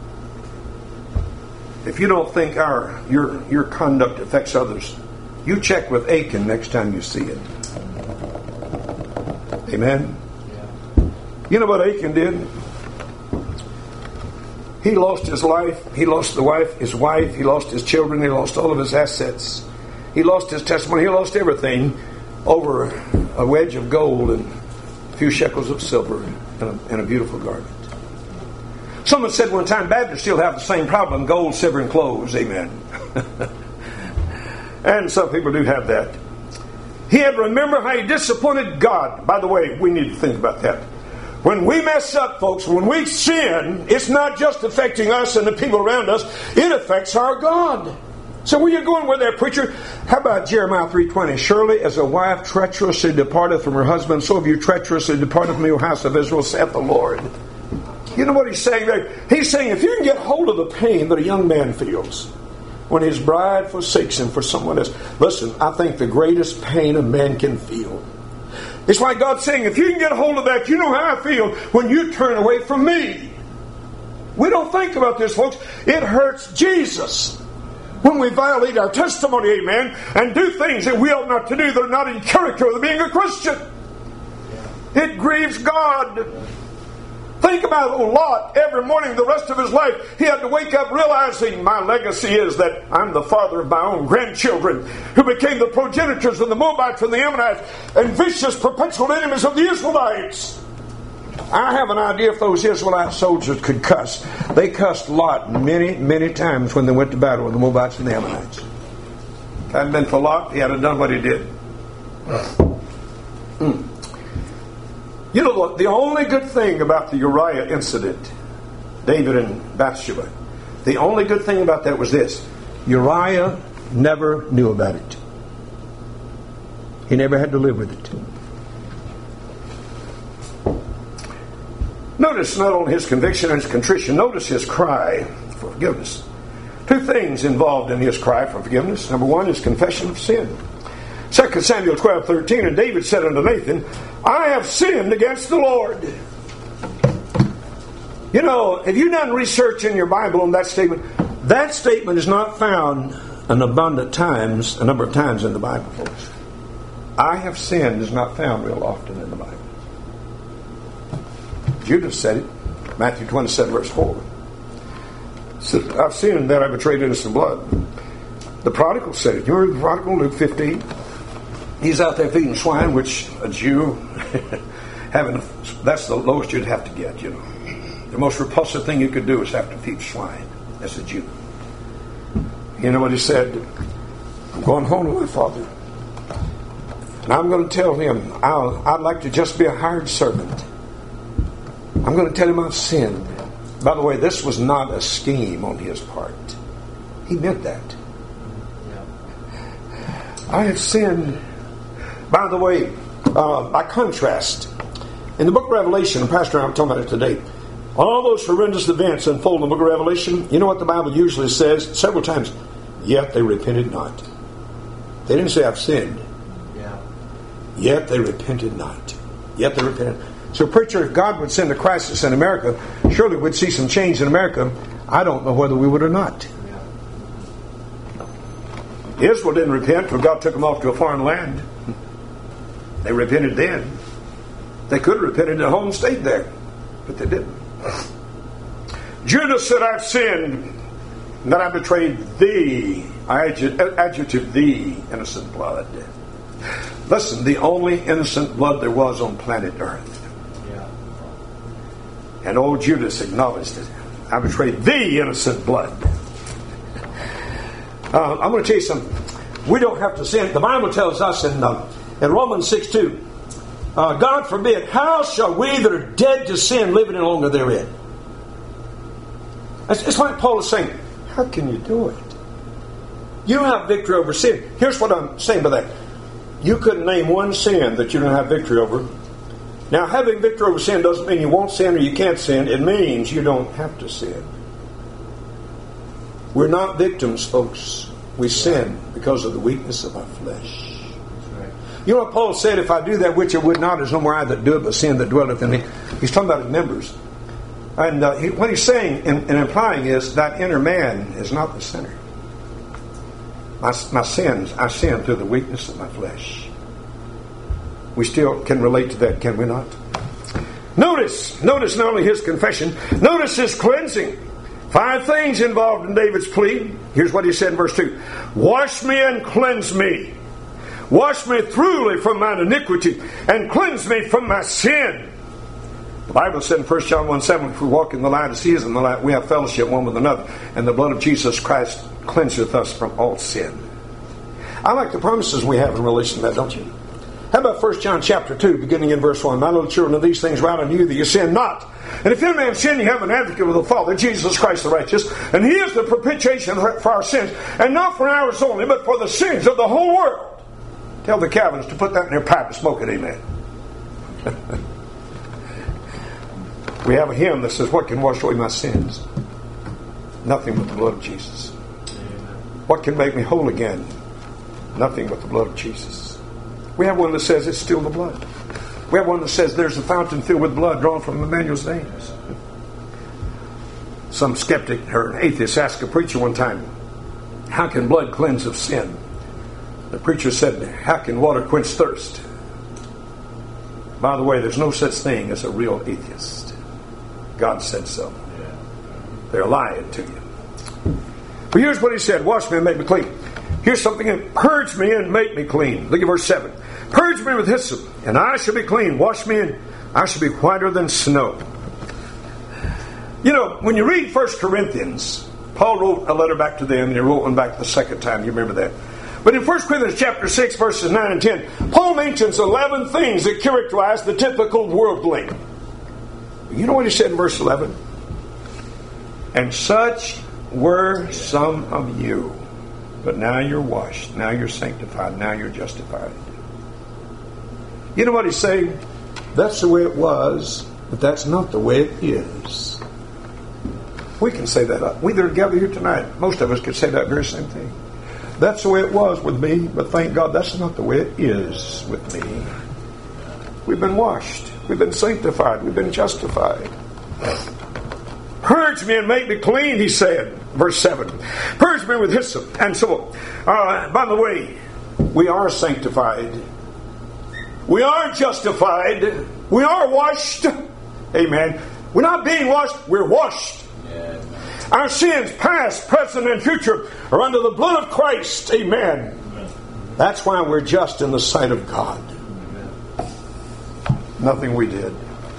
If you don't think your conduct affects others, you check with Achan next time you see it. Amen? Yeah. You know what Achan did? He lost his life. He lost his wife. He lost his children. He lost all of his assets. He lost his testimony. He lost everything over a wedge of gold and a few shekels of silver and a beautiful garment. Someone said one time, Baptists still have the same problem, gold, silver, and clothes. Amen. And some people do have that. He had to remember how he disappointed God. By the way, we need to think about that. When we mess up, folks, when we sin, it's not just affecting us and the people around us. It affects our God. So where you going with that, preacher? How about Jeremiah 3:20? Surely as a wife treacherously departeth from her husband, so have you treacherously departed from your house of Israel, saith the Lord. You know what he's saying there? He's saying if you can get hold of the pain that a young man feels when his bride forsakes him for someone else. Listen, I think the greatest pain a man can feel. It's like God saying, if you can get a hold of that, you know how I feel when you turn away from me. We don't think about this, folks. It hurts Jesus when we violate our testimony, amen, and do things that we ought not to do that are not in character with being a Christian. It grieves God. Think about Lot. Every morning, the rest of his life, he had to wake up realizing my legacy is that I'm the father of my own grandchildren who became the progenitors of the Moabites and the Ammonites and vicious, perpetual enemies of the Israelites. I have an idea if those Israelite soldiers could cuss. They cussed Lot many, many times when they went to battle with the Moabites and the Ammonites. If it hadn't been for Lot, he had done what he did. You know what? The only good thing about the Uriah incident, David and Bathsheba, the only good thing about that was this. Uriah never knew about it. He never had to live with it. Notice not only his conviction and his contrition, notice his cry for forgiveness. 2 things involved in his cry for forgiveness. Number 1 is confession of sin. 2 Samuel 12:13, and David said unto Nathan, I have sinned against the Lord. You know, have you done research in your Bible on that statement? That statement is not found a number of times in the Bible, folks. I have sinned is not found real often in the Bible. Judas said it. Matthew 27, verse 4. Said, I've sinned that I betrayed innocent blood. The prodigal said it. You remember the prodigal, Luke 15? He's out there feeding swine, which a Jew, that's the lowest you'd have to get, you know. The most repulsive thing you could do is have to feed swine as a Jew. You know what he said? I'm going home to my father. And I'm going to tell him I'd like to just be a hired servant. I'm going to tell him I've sinned. By the way, this was not a scheme on his part. He meant that. I have sinned. By the way, by contrast, in the book of Revelation, and Pastor and I were talking about it today, all those horrendous events unfold in the book of Revelation, you know what the Bible usually says several times? Yet they repented not. They didn't say I've sinned. Yet they repented not. Yet they repented. So, preacher, if God would send a crisis in America, surely we'd see some change in America. I don't know whether we would or not. Israel didn't repent till God took them off to a foreign land. They repented then. They could have repented at home and stayed there, but they didn't. Judas said, I've sinned, and that I betrayed thee. I adjective thee, innocent blood. Listen, the only innocent blood there was on planet Earth. And old Judas acknowledged it. I betrayed thee, innocent blood. I'm going to tell you something. We don't have to sin. The Bible tells us in Romans 6:2, God forbid, how shall we that are dead to sin live any longer therein? It's like Paul is saying, how can you do it? You have victory over sin. Here's what I'm saying by that. You couldn't name one sin that you don't have victory over. Now, having victory over sin doesn't mean you won't sin or you can't sin. It means you don't have to sin. We're not victims, folks. We sin because of the weakness of our flesh. Right. You know what Paul said? If I do that which I would not, there's no more I that do it, but sin that dwelleth in me. He's talking about his members. And what he's saying and implying is that inner man is not the sinner. My sins, I sin through the weakness of my flesh. We still can relate to that, can we not? Notice not only his confession, notice his cleansing. 5 things involved in David's plea. Here's what he said in verse 2. Wash me and cleanse me. Wash me thoroughly from mine iniquity and cleanse me from my sin. The Bible said in 1 John 1:7, if we walk in the light as he is in the light, we have fellowship one with another. And the blood of Jesus Christ cleanseth us from all sin. I like the promises we have in relation to that, don't you? How about 1 John chapter 2, beginning in verse 1? My little children, of these things write unto you that you sin not. And if any man sin, you have an advocate with the Father, Jesus Christ the righteous. And he is the propitiation for our sins. And not for ours only, but for the sins of the whole world. Tell the Calvinists to put that in their pipe and smoke it, amen. We have a hymn that says, what can wash away my sins? Nothing but the blood of Jesus. What can make me whole again? Nothing but the blood of Jesus. We have one that says it's still the blood. We have one that says there's a fountain filled with blood drawn from Emmanuel's veins. Some skeptic or an atheist asked a preacher one time, how can blood cleanse of sin? The preacher said, how can water quench thirst? By the way, there's no such thing as a real atheist. God said so. They're lying to you. But here's what he said, wash me and make me clean. Here's something that purge me and make me clean. Look at verse 7. Purge me with hyssop, and I shall be clean. Wash me, and I shall be whiter than snow. You know, when you read 1 Corinthians, Paul wrote a letter back to them, and he wrote one back the second time. You remember that. But in 1 Corinthians chapter 6, verses 9 and 10, Paul mentions 11 things that characterize the typical worldling. You know what he said in verse 11? And such were some of you. But now you're washed. Now you're sanctified. Now you're justified. You know what he's saying? That's the way it was, but that's not the way it is. We can say that. We that are gathered here tonight, most of us could say that very same thing. That's the way it was with me, but thank God that's not the way it is with me. We've been washed. We've been sanctified. We've been justified. Purge me and make me clean, he said. Verse 7. Purge me with hyssop. And so, by the way, we are sanctified. We are justified. We are washed. Amen. We're not being washed, we're washed. Yeah. Our sins, past, present, and future, are under the blood of Christ. Amen. That's why we're just in the sight of God. Nothing we did.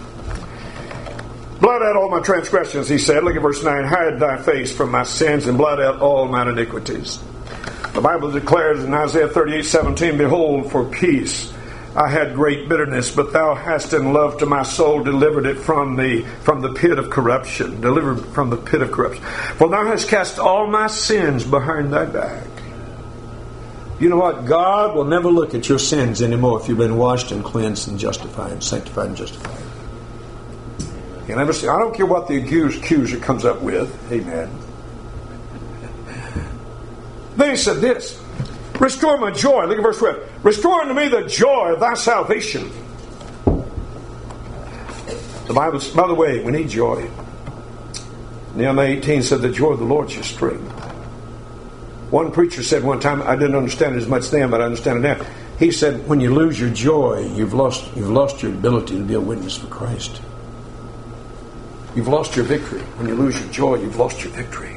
Blot out all my transgressions, he said. Look at verse 9. Hide thy face from my sins and blot out all mine iniquities. The Bible declares in Isaiah 38:17, behold, for peace I had great bitterness, but thou hast in love to my soul delivered it from the pit of corruption. Delivered from the pit of corruption. For thou hast cast all my sins behind thy back. You know what? God will never look at your sins anymore if you've been washed and cleansed and justified and sanctified and justified. You never see. I don't care what the accuser comes up with. Amen. Then he said this. Restore my joy. Look at verse 12. Restore unto me the joy of thy salvation. The Bible, by the way, we need joy. Nehemiah 18 said the joy of the Lord is your strength. One preacher said one time, I didn't understand it as much then, but I understand it now. He said, when you lose your joy, you've lost your ability to be a witness for Christ. You've lost your victory. When you lose your joy, you've lost your victory.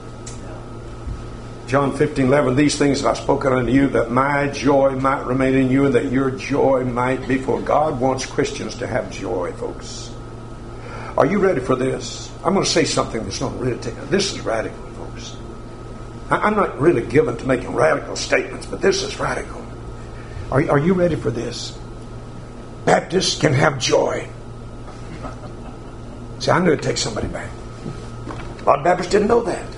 John 15:11, these things have I spoken unto you, that my joy might remain in you, and that your joy might be full. God wants Christians to have joy, folks. Are you ready for this? I'm going to say something that's not really taken. This is radical, folks. I'm not really given to making radical statements, but this is radical. Are you ready for this? Baptists can have joy. See, I knew it'd take somebody back. A lot of Baptists didn't know that.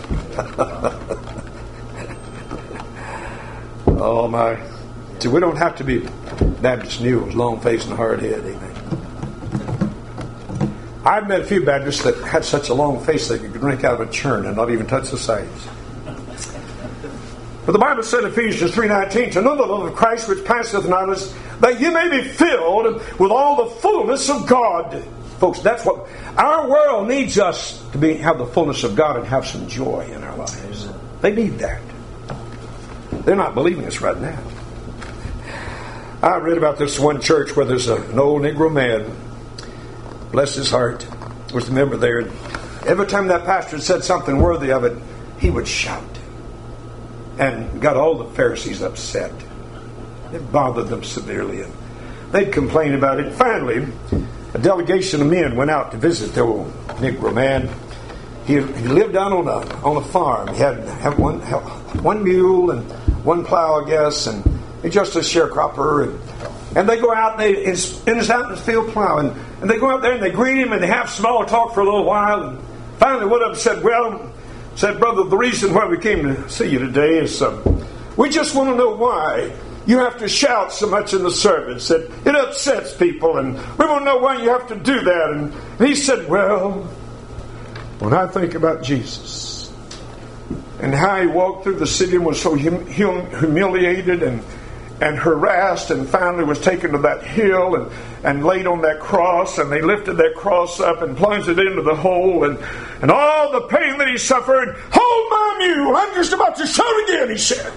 Oh my. See, we don't have to be Baptist mules, long face and hard head. Amen. I've met a few Baptists that had such a long face they could drink out of a churn and not even touch the sides. But the Bible said in Ephesians 3:19, to know the love of Christ which passeth knowledge, that you may be filled with all the fullness of God. Folks, that's what our world needs us to be, have the fullness of God and have some joy in our lives. They need that. They're not believing us right now. I read about this one church where there's an old Negro man, bless his heart, was a member there. Every time that pastor said something worthy of it, he would shout and got all the Pharisees upset. It bothered them severely, and they'd complain about it. Finally, a delegation of men went out to visit the old Negro man. He lived down on a farm. He had one mule and one plow, I guess, and he's just a sharecropper. And they go out and he's out in the field plowing. And they go out there and they greet him and they have small talk for a little while. And finally, one of them said, brother, the reason why we came to see you today is we just want to know why you have to shout so much in the service. That it upsets people, and we want to know why you have to do that. And he said, well, when I think about Jesus and how he walked through the city and was so humiliated and harassed, and finally was taken to that hill and laid on that cross, and they lifted that cross up and plunged it into the hole, and all the pain that he suffered, hold my mule, I'm just about to shout again, he said.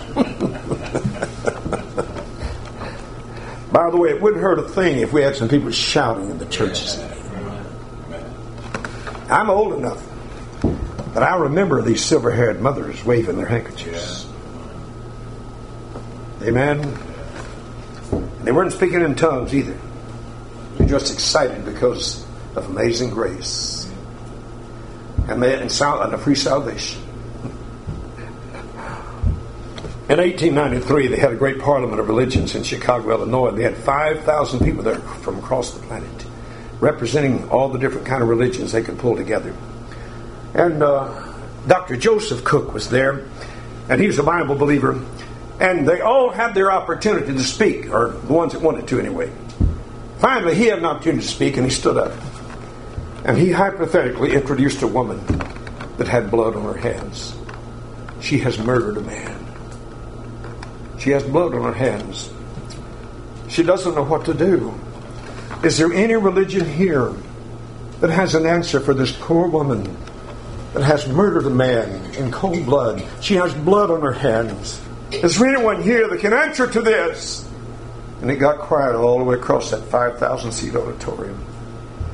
By the way, it wouldn't hurt a thing if we had some people shouting in the churches. I'm old enough that I remember these silver-haired mothers waving their handkerchiefs. Amen. They weren't speaking in tongues either. They're just excited because of amazing grace and a free salvation. In 1893, they had a great parliament of religions in Chicago, Illinois. They had 5,000 people there from across the planet, representing all the different kind of religions they could pull together. And Dr. Joseph Cook was there, and he was a Bible believer. And they all had their opportunity to speak, or the ones that wanted to anyway. Finally, he had an opportunity to speak, and he stood up. And he hypothetically introduced a woman that had blood on her hands. She has murdered a man. She has blood on her hands. She doesn't know what to do. Is there any religion here that has an answer for this poor woman that has murdered a man in cold blood? She has blood on her hands. Is there anyone here that can answer to this? And it got quiet all the way across that 5,000-seat auditorium.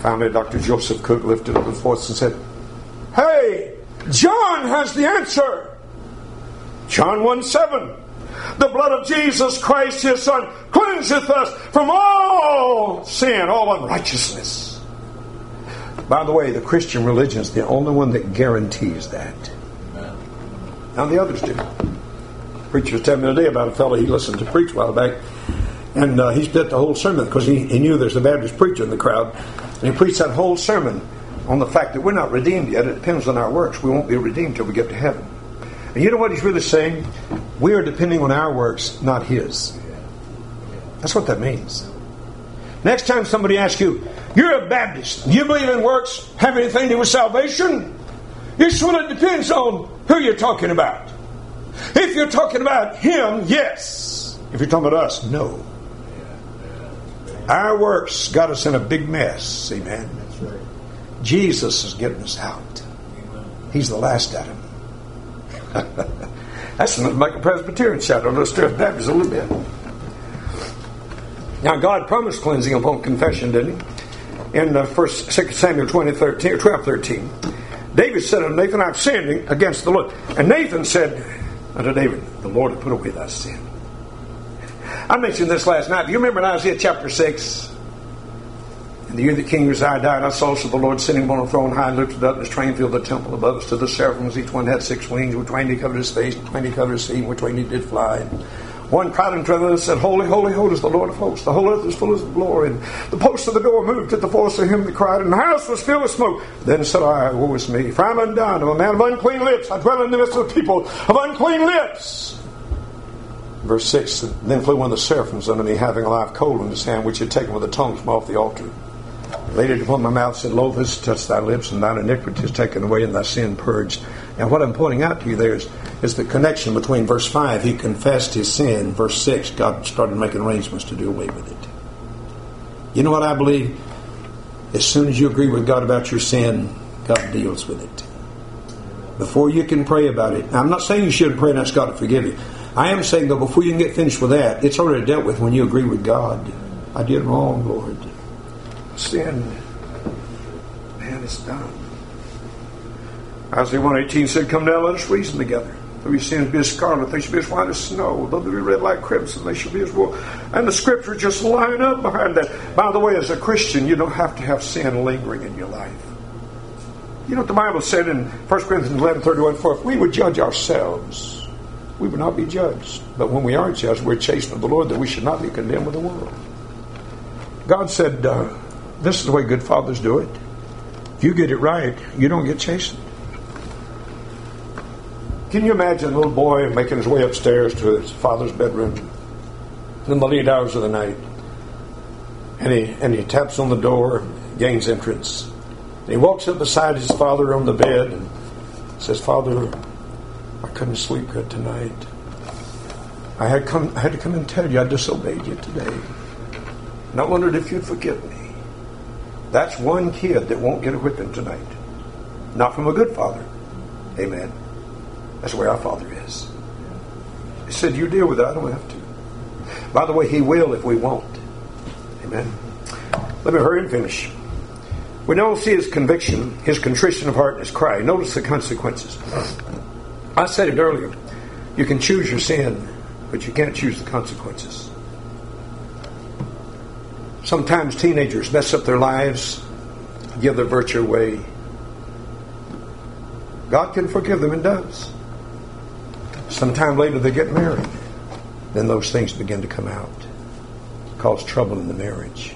Finally, Dr. Joseph Cook lifted up his voice and said, "Hey, John has the answer. John 1:7. The blood of Jesus Christ, His Son, cleanseth us from all sin, all unrighteousness." By the way, the Christian religion is the only one that guarantees that. Now the others do. Preacher was telling me today about a fellow he listened to preach a while back, and he spent the whole sermon because he knew there's a Baptist preacher in the crowd, and he preached that whole sermon on the fact that we're not redeemed yet. It depends on our works. We won't be redeemed till we get to heaven. And you know what he's really saying? We are depending on our works, not His. That's what that means. Next time somebody asks you, "You're a Baptist, you believe in works have anything to do with salvation?" It's well, it depends on who you're talking about. If you're talking about Him, yes. If you're talking about us, no. Our works got us in a big mess. Amen. Jesus is getting us out. He's the last Adam. That's enough to make a Presbyterian shout. Let's stir up Baptists a little bit. Now, God promised cleansing upon confession, didn't He? In 2 Samuel 12:13, David said unto Nathan, "I've sinned against the Lord." And Nathan said unto David, "The Lord hath put away thy sin." I mentioned this last night. Do you remember in Isaiah chapter 6? In the year that King Uzziah died, I saw also the Lord sitting upon a throne high and lifted up, and His train filled the temple. Above us stood the seraphims, each one had 6 wings. With twain He covered His face, with twain He covered His feet, with twain He did fly. And one cried unto another and said, "Holy, holy, holy is the Lord of hosts. The whole earth is full of His glory." And the posts of the door moved at the voice of Him that cried, and the house was filled with smoke. Then said I, "Woe is me, for I am undone, of a man of unclean lips. I dwell in the midst of the people of unclean lips." Verse 6, then flew one of the seraphims unto me, having a live coal in his hand, which he had taken with the tongue from off the altar. Laid it upon my mouth, said, "Lo, this touched thy lips, and thine iniquity is taken away, and thy sin purged." And what I'm pointing out to you there is the connection between verse 5, he confessed his sin. Verse 6, God started making arrangements to do away with it. You know what I believe? As soon as you agree with God about your sin, God deals with it. Before you can pray about it. Now, I'm not saying you shouldn't pray and ask God to forgive you. I am saying, though, before you can get finished with that, it's already dealt with when you agree with God. I did wrong, Lord. Sin. Man, it's done. Isaiah 1:18 said, "Come now, let us reason together. Though your sins be as scarlet, they shall be as white as snow. Though they be red like crimson, they shall be as wool." And the Scripture just line up behind that. By the way, as a Christian, you don't have to have sin lingering in your life. You know what the Bible said in 1 Corinthians 11:31? "For if we would judge ourselves, we would not be judged. But when we are judged, we're chastened of the Lord, that we should not be condemned with the world." God said, this is the way good fathers do it. If you get it right, you don't get chastened. Can you imagine a little boy making his way upstairs to his father's bedroom in the late hours of the night, and he taps on the door, gains entrance, and he walks up beside his father on the bed and says, "Father, I couldn't sleep good tonight. I had to come and tell you I disobeyed you today, and I wondered if you'd forgive me." That's one kid that won't get a whipping tonight. Not from a good father. Amen. That's where our Father is. He said, "You deal with it. I don't have to." By the way, He will if we won't. Amen. Let me hurry and finish. We now see His conviction, His contrition of heart, and His cry. Notice the consequences. I said it earlier. You can choose your sin, but you can't choose the consequences. Sometimes teenagers mess up their lives, give their virtue away. God can forgive them and does. Sometime later they get married. Then those things begin to come out. Cause trouble in the marriage.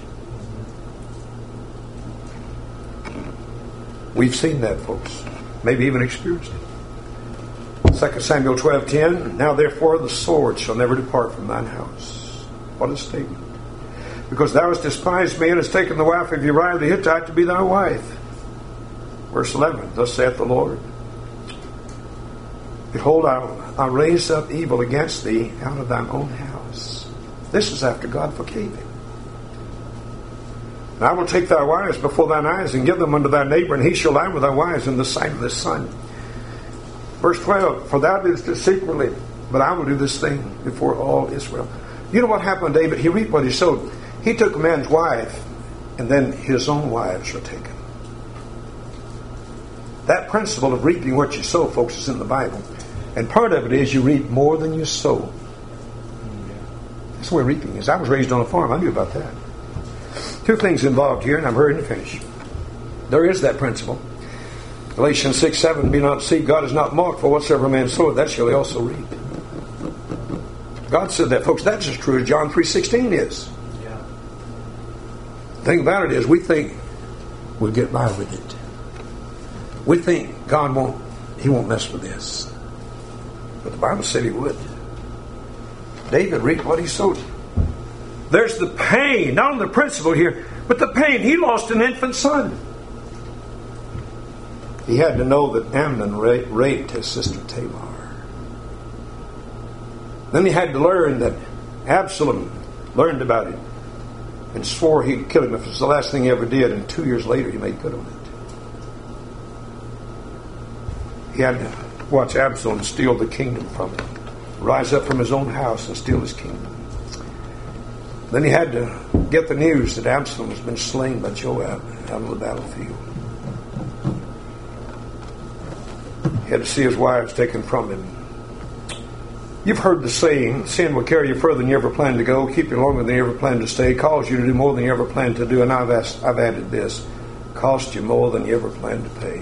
We've seen that, folks. Maybe even experienced it. 2 Samuel 12:10, "Now therefore the sword shall never depart from thine house." What a statement. "Because thou hast despised me and hast taken the wife of Uriah the Hittite to be thy wife." Verse 11, "Thus saith the Lord, Behold, I'll raise up evil against thee out of thine own house." This is after God forgave him. "And I will take thy wives before thine eyes and give them unto thy neighbor, and he shall lie with thy wives in the sight of the sun." Verse 12, "For thou didst it secretly, but I will do this thing before all Israel." You know what happened to David? He reaped what he sowed. He took a man's wife and then his own wives are taken. That principle of reaping what you sow, folks, is in the Bible. And part of it is you reap more than you sow. That's where reaping is. I was raised on a farm. I knew about that. Two things involved here, and I'm hurrying to finish. There is that principle. Galatians 6:7, be not deceived, God is not mocked, for whatsoever man soweth, that shall he also reap. God said that, folks. That's as true as John 3:16 is. Yeah. The thing about it is, we think we'll get by with it. We think God won't mess with this. But the Bible said he would. David reaped what he sowed. There's the pain, not only the principle here, but the pain. He lost an infant son. He had to know that Amnon raped his sister Tamar. Then he had to learn that Absalom learned about it and swore he'd kill him if it was the last thing he ever did, and 2 years later he made good on it. He had to watch Absalom steal the kingdom from him, rise up from his own house and steal his kingdom. Then he had to get the news that Absalom has been slain by Joab out on the battlefield. He had to see his wives taken from him. You've heard the saying, sin will carry you further than you ever planned to go, keep you longer than you ever planned to stay, cause you to do more than you ever planned to do, and I've added this, cost you more than you ever planned to pay.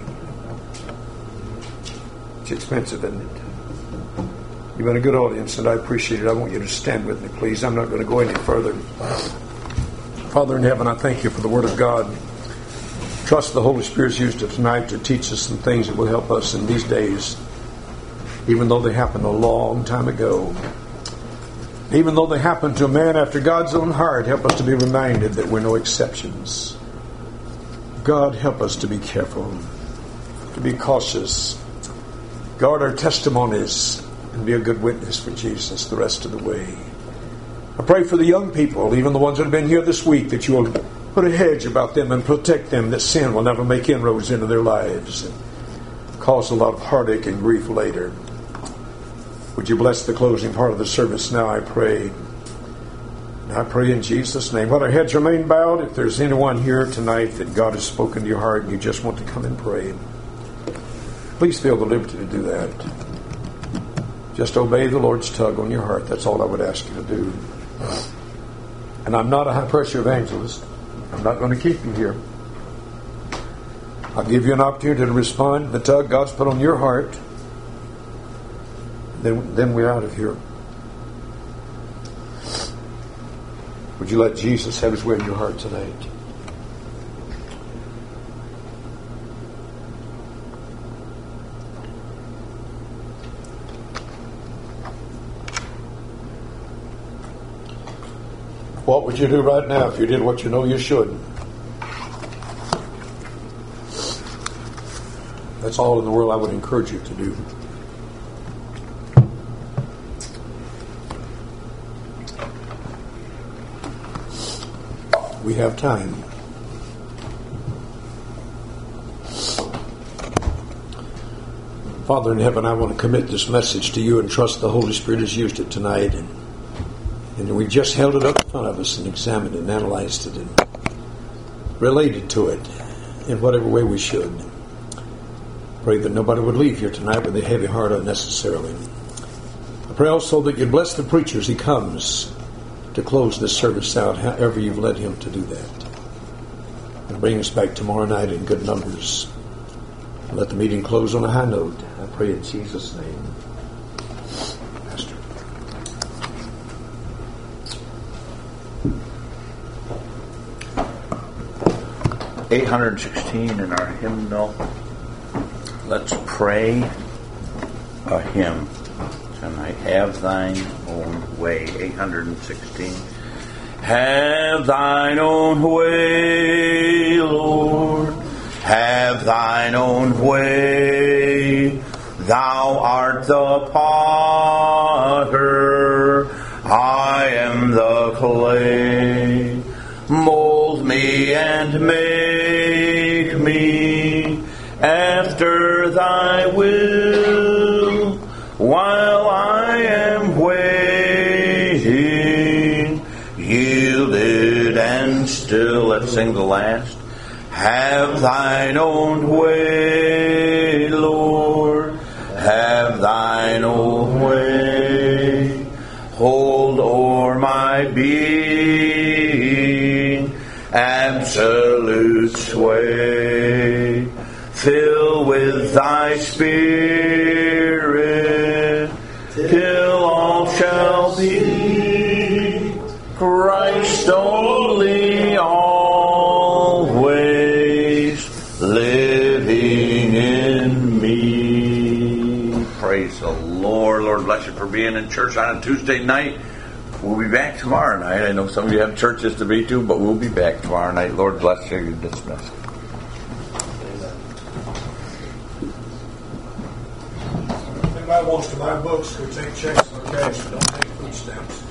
It's expensive, isn't it? You've been a good audience, and I appreciate it. I want you to stand with me, please. I'm not going to go any further. Father in heaven, I thank you for the Word of God. Trust the Holy Spirit's used it tonight to teach us some things that will help us in these days, even though they happened a long time ago. Even though they happened to a man after God's own heart, help us to be reminded that we're no exceptions. God, help us to be careful, to be cautious, guard our testimonies, and be a good witness for Jesus the rest of the way. I pray for the young people, even the ones that have been here this week, that you will put a hedge about them and protect them, that sin will never make inroads into their lives and cause a lot of heartache and grief later. Would you bless the closing part of the service now, I pray. And I pray in Jesus' name. While our heads remain bowed, if there's anyone here tonight that God has spoken to your heart and you just want to come and pray, please feel the liberty to do that. Just obey the Lord's tug on your heart. That's all I would ask you to do. And I'm not a high-pressure evangelist. I'm not going to keep you here. I'll give you an opportunity to respond to the tug God's put on your heart. Then we're out of here. Would you let Jesus have his way in your heart tonight? What would you do right now if you did what you know you should? That's all in the world I would encourage you to do. We have time. Father in heaven, I want to commit this message to you and trust the Holy Spirit has used it tonight. And we just held it up in front of us and examined it and analyzed it and related to it in whatever way we should. Pray that nobody would leave here tonight with a heavy heart unnecessarily. I pray also that you'd bless the preacher as he comes to close this service out, however you've led him to do that. And bring us back tomorrow night in good numbers. And let the meeting close on a high note. I pray in Jesus' name. Pastor. (816) in our hymnal. Let's pray a hymn tonight. Have thine own way. 816. Have thine own way, Lord. Have thine own way. Thou art the potter. I am the clay. Mold me and make me after thy will, while I am waiting, yielded and still. sing the last. Have thine own way, Lord, have thine own way. Hold o'er my being absolute sway. Fill with thy spirit till all shall be Christ only always living in me. Praise the Lord. Lord bless you for being in church on a Tuesday night. We'll be back tomorrow night. I know some of you have churches to be to, but we'll be back tomorrow night. Lord bless you. You're dismissed. If anybody wants to buy books, we take checks or cash. We don't take food stamps.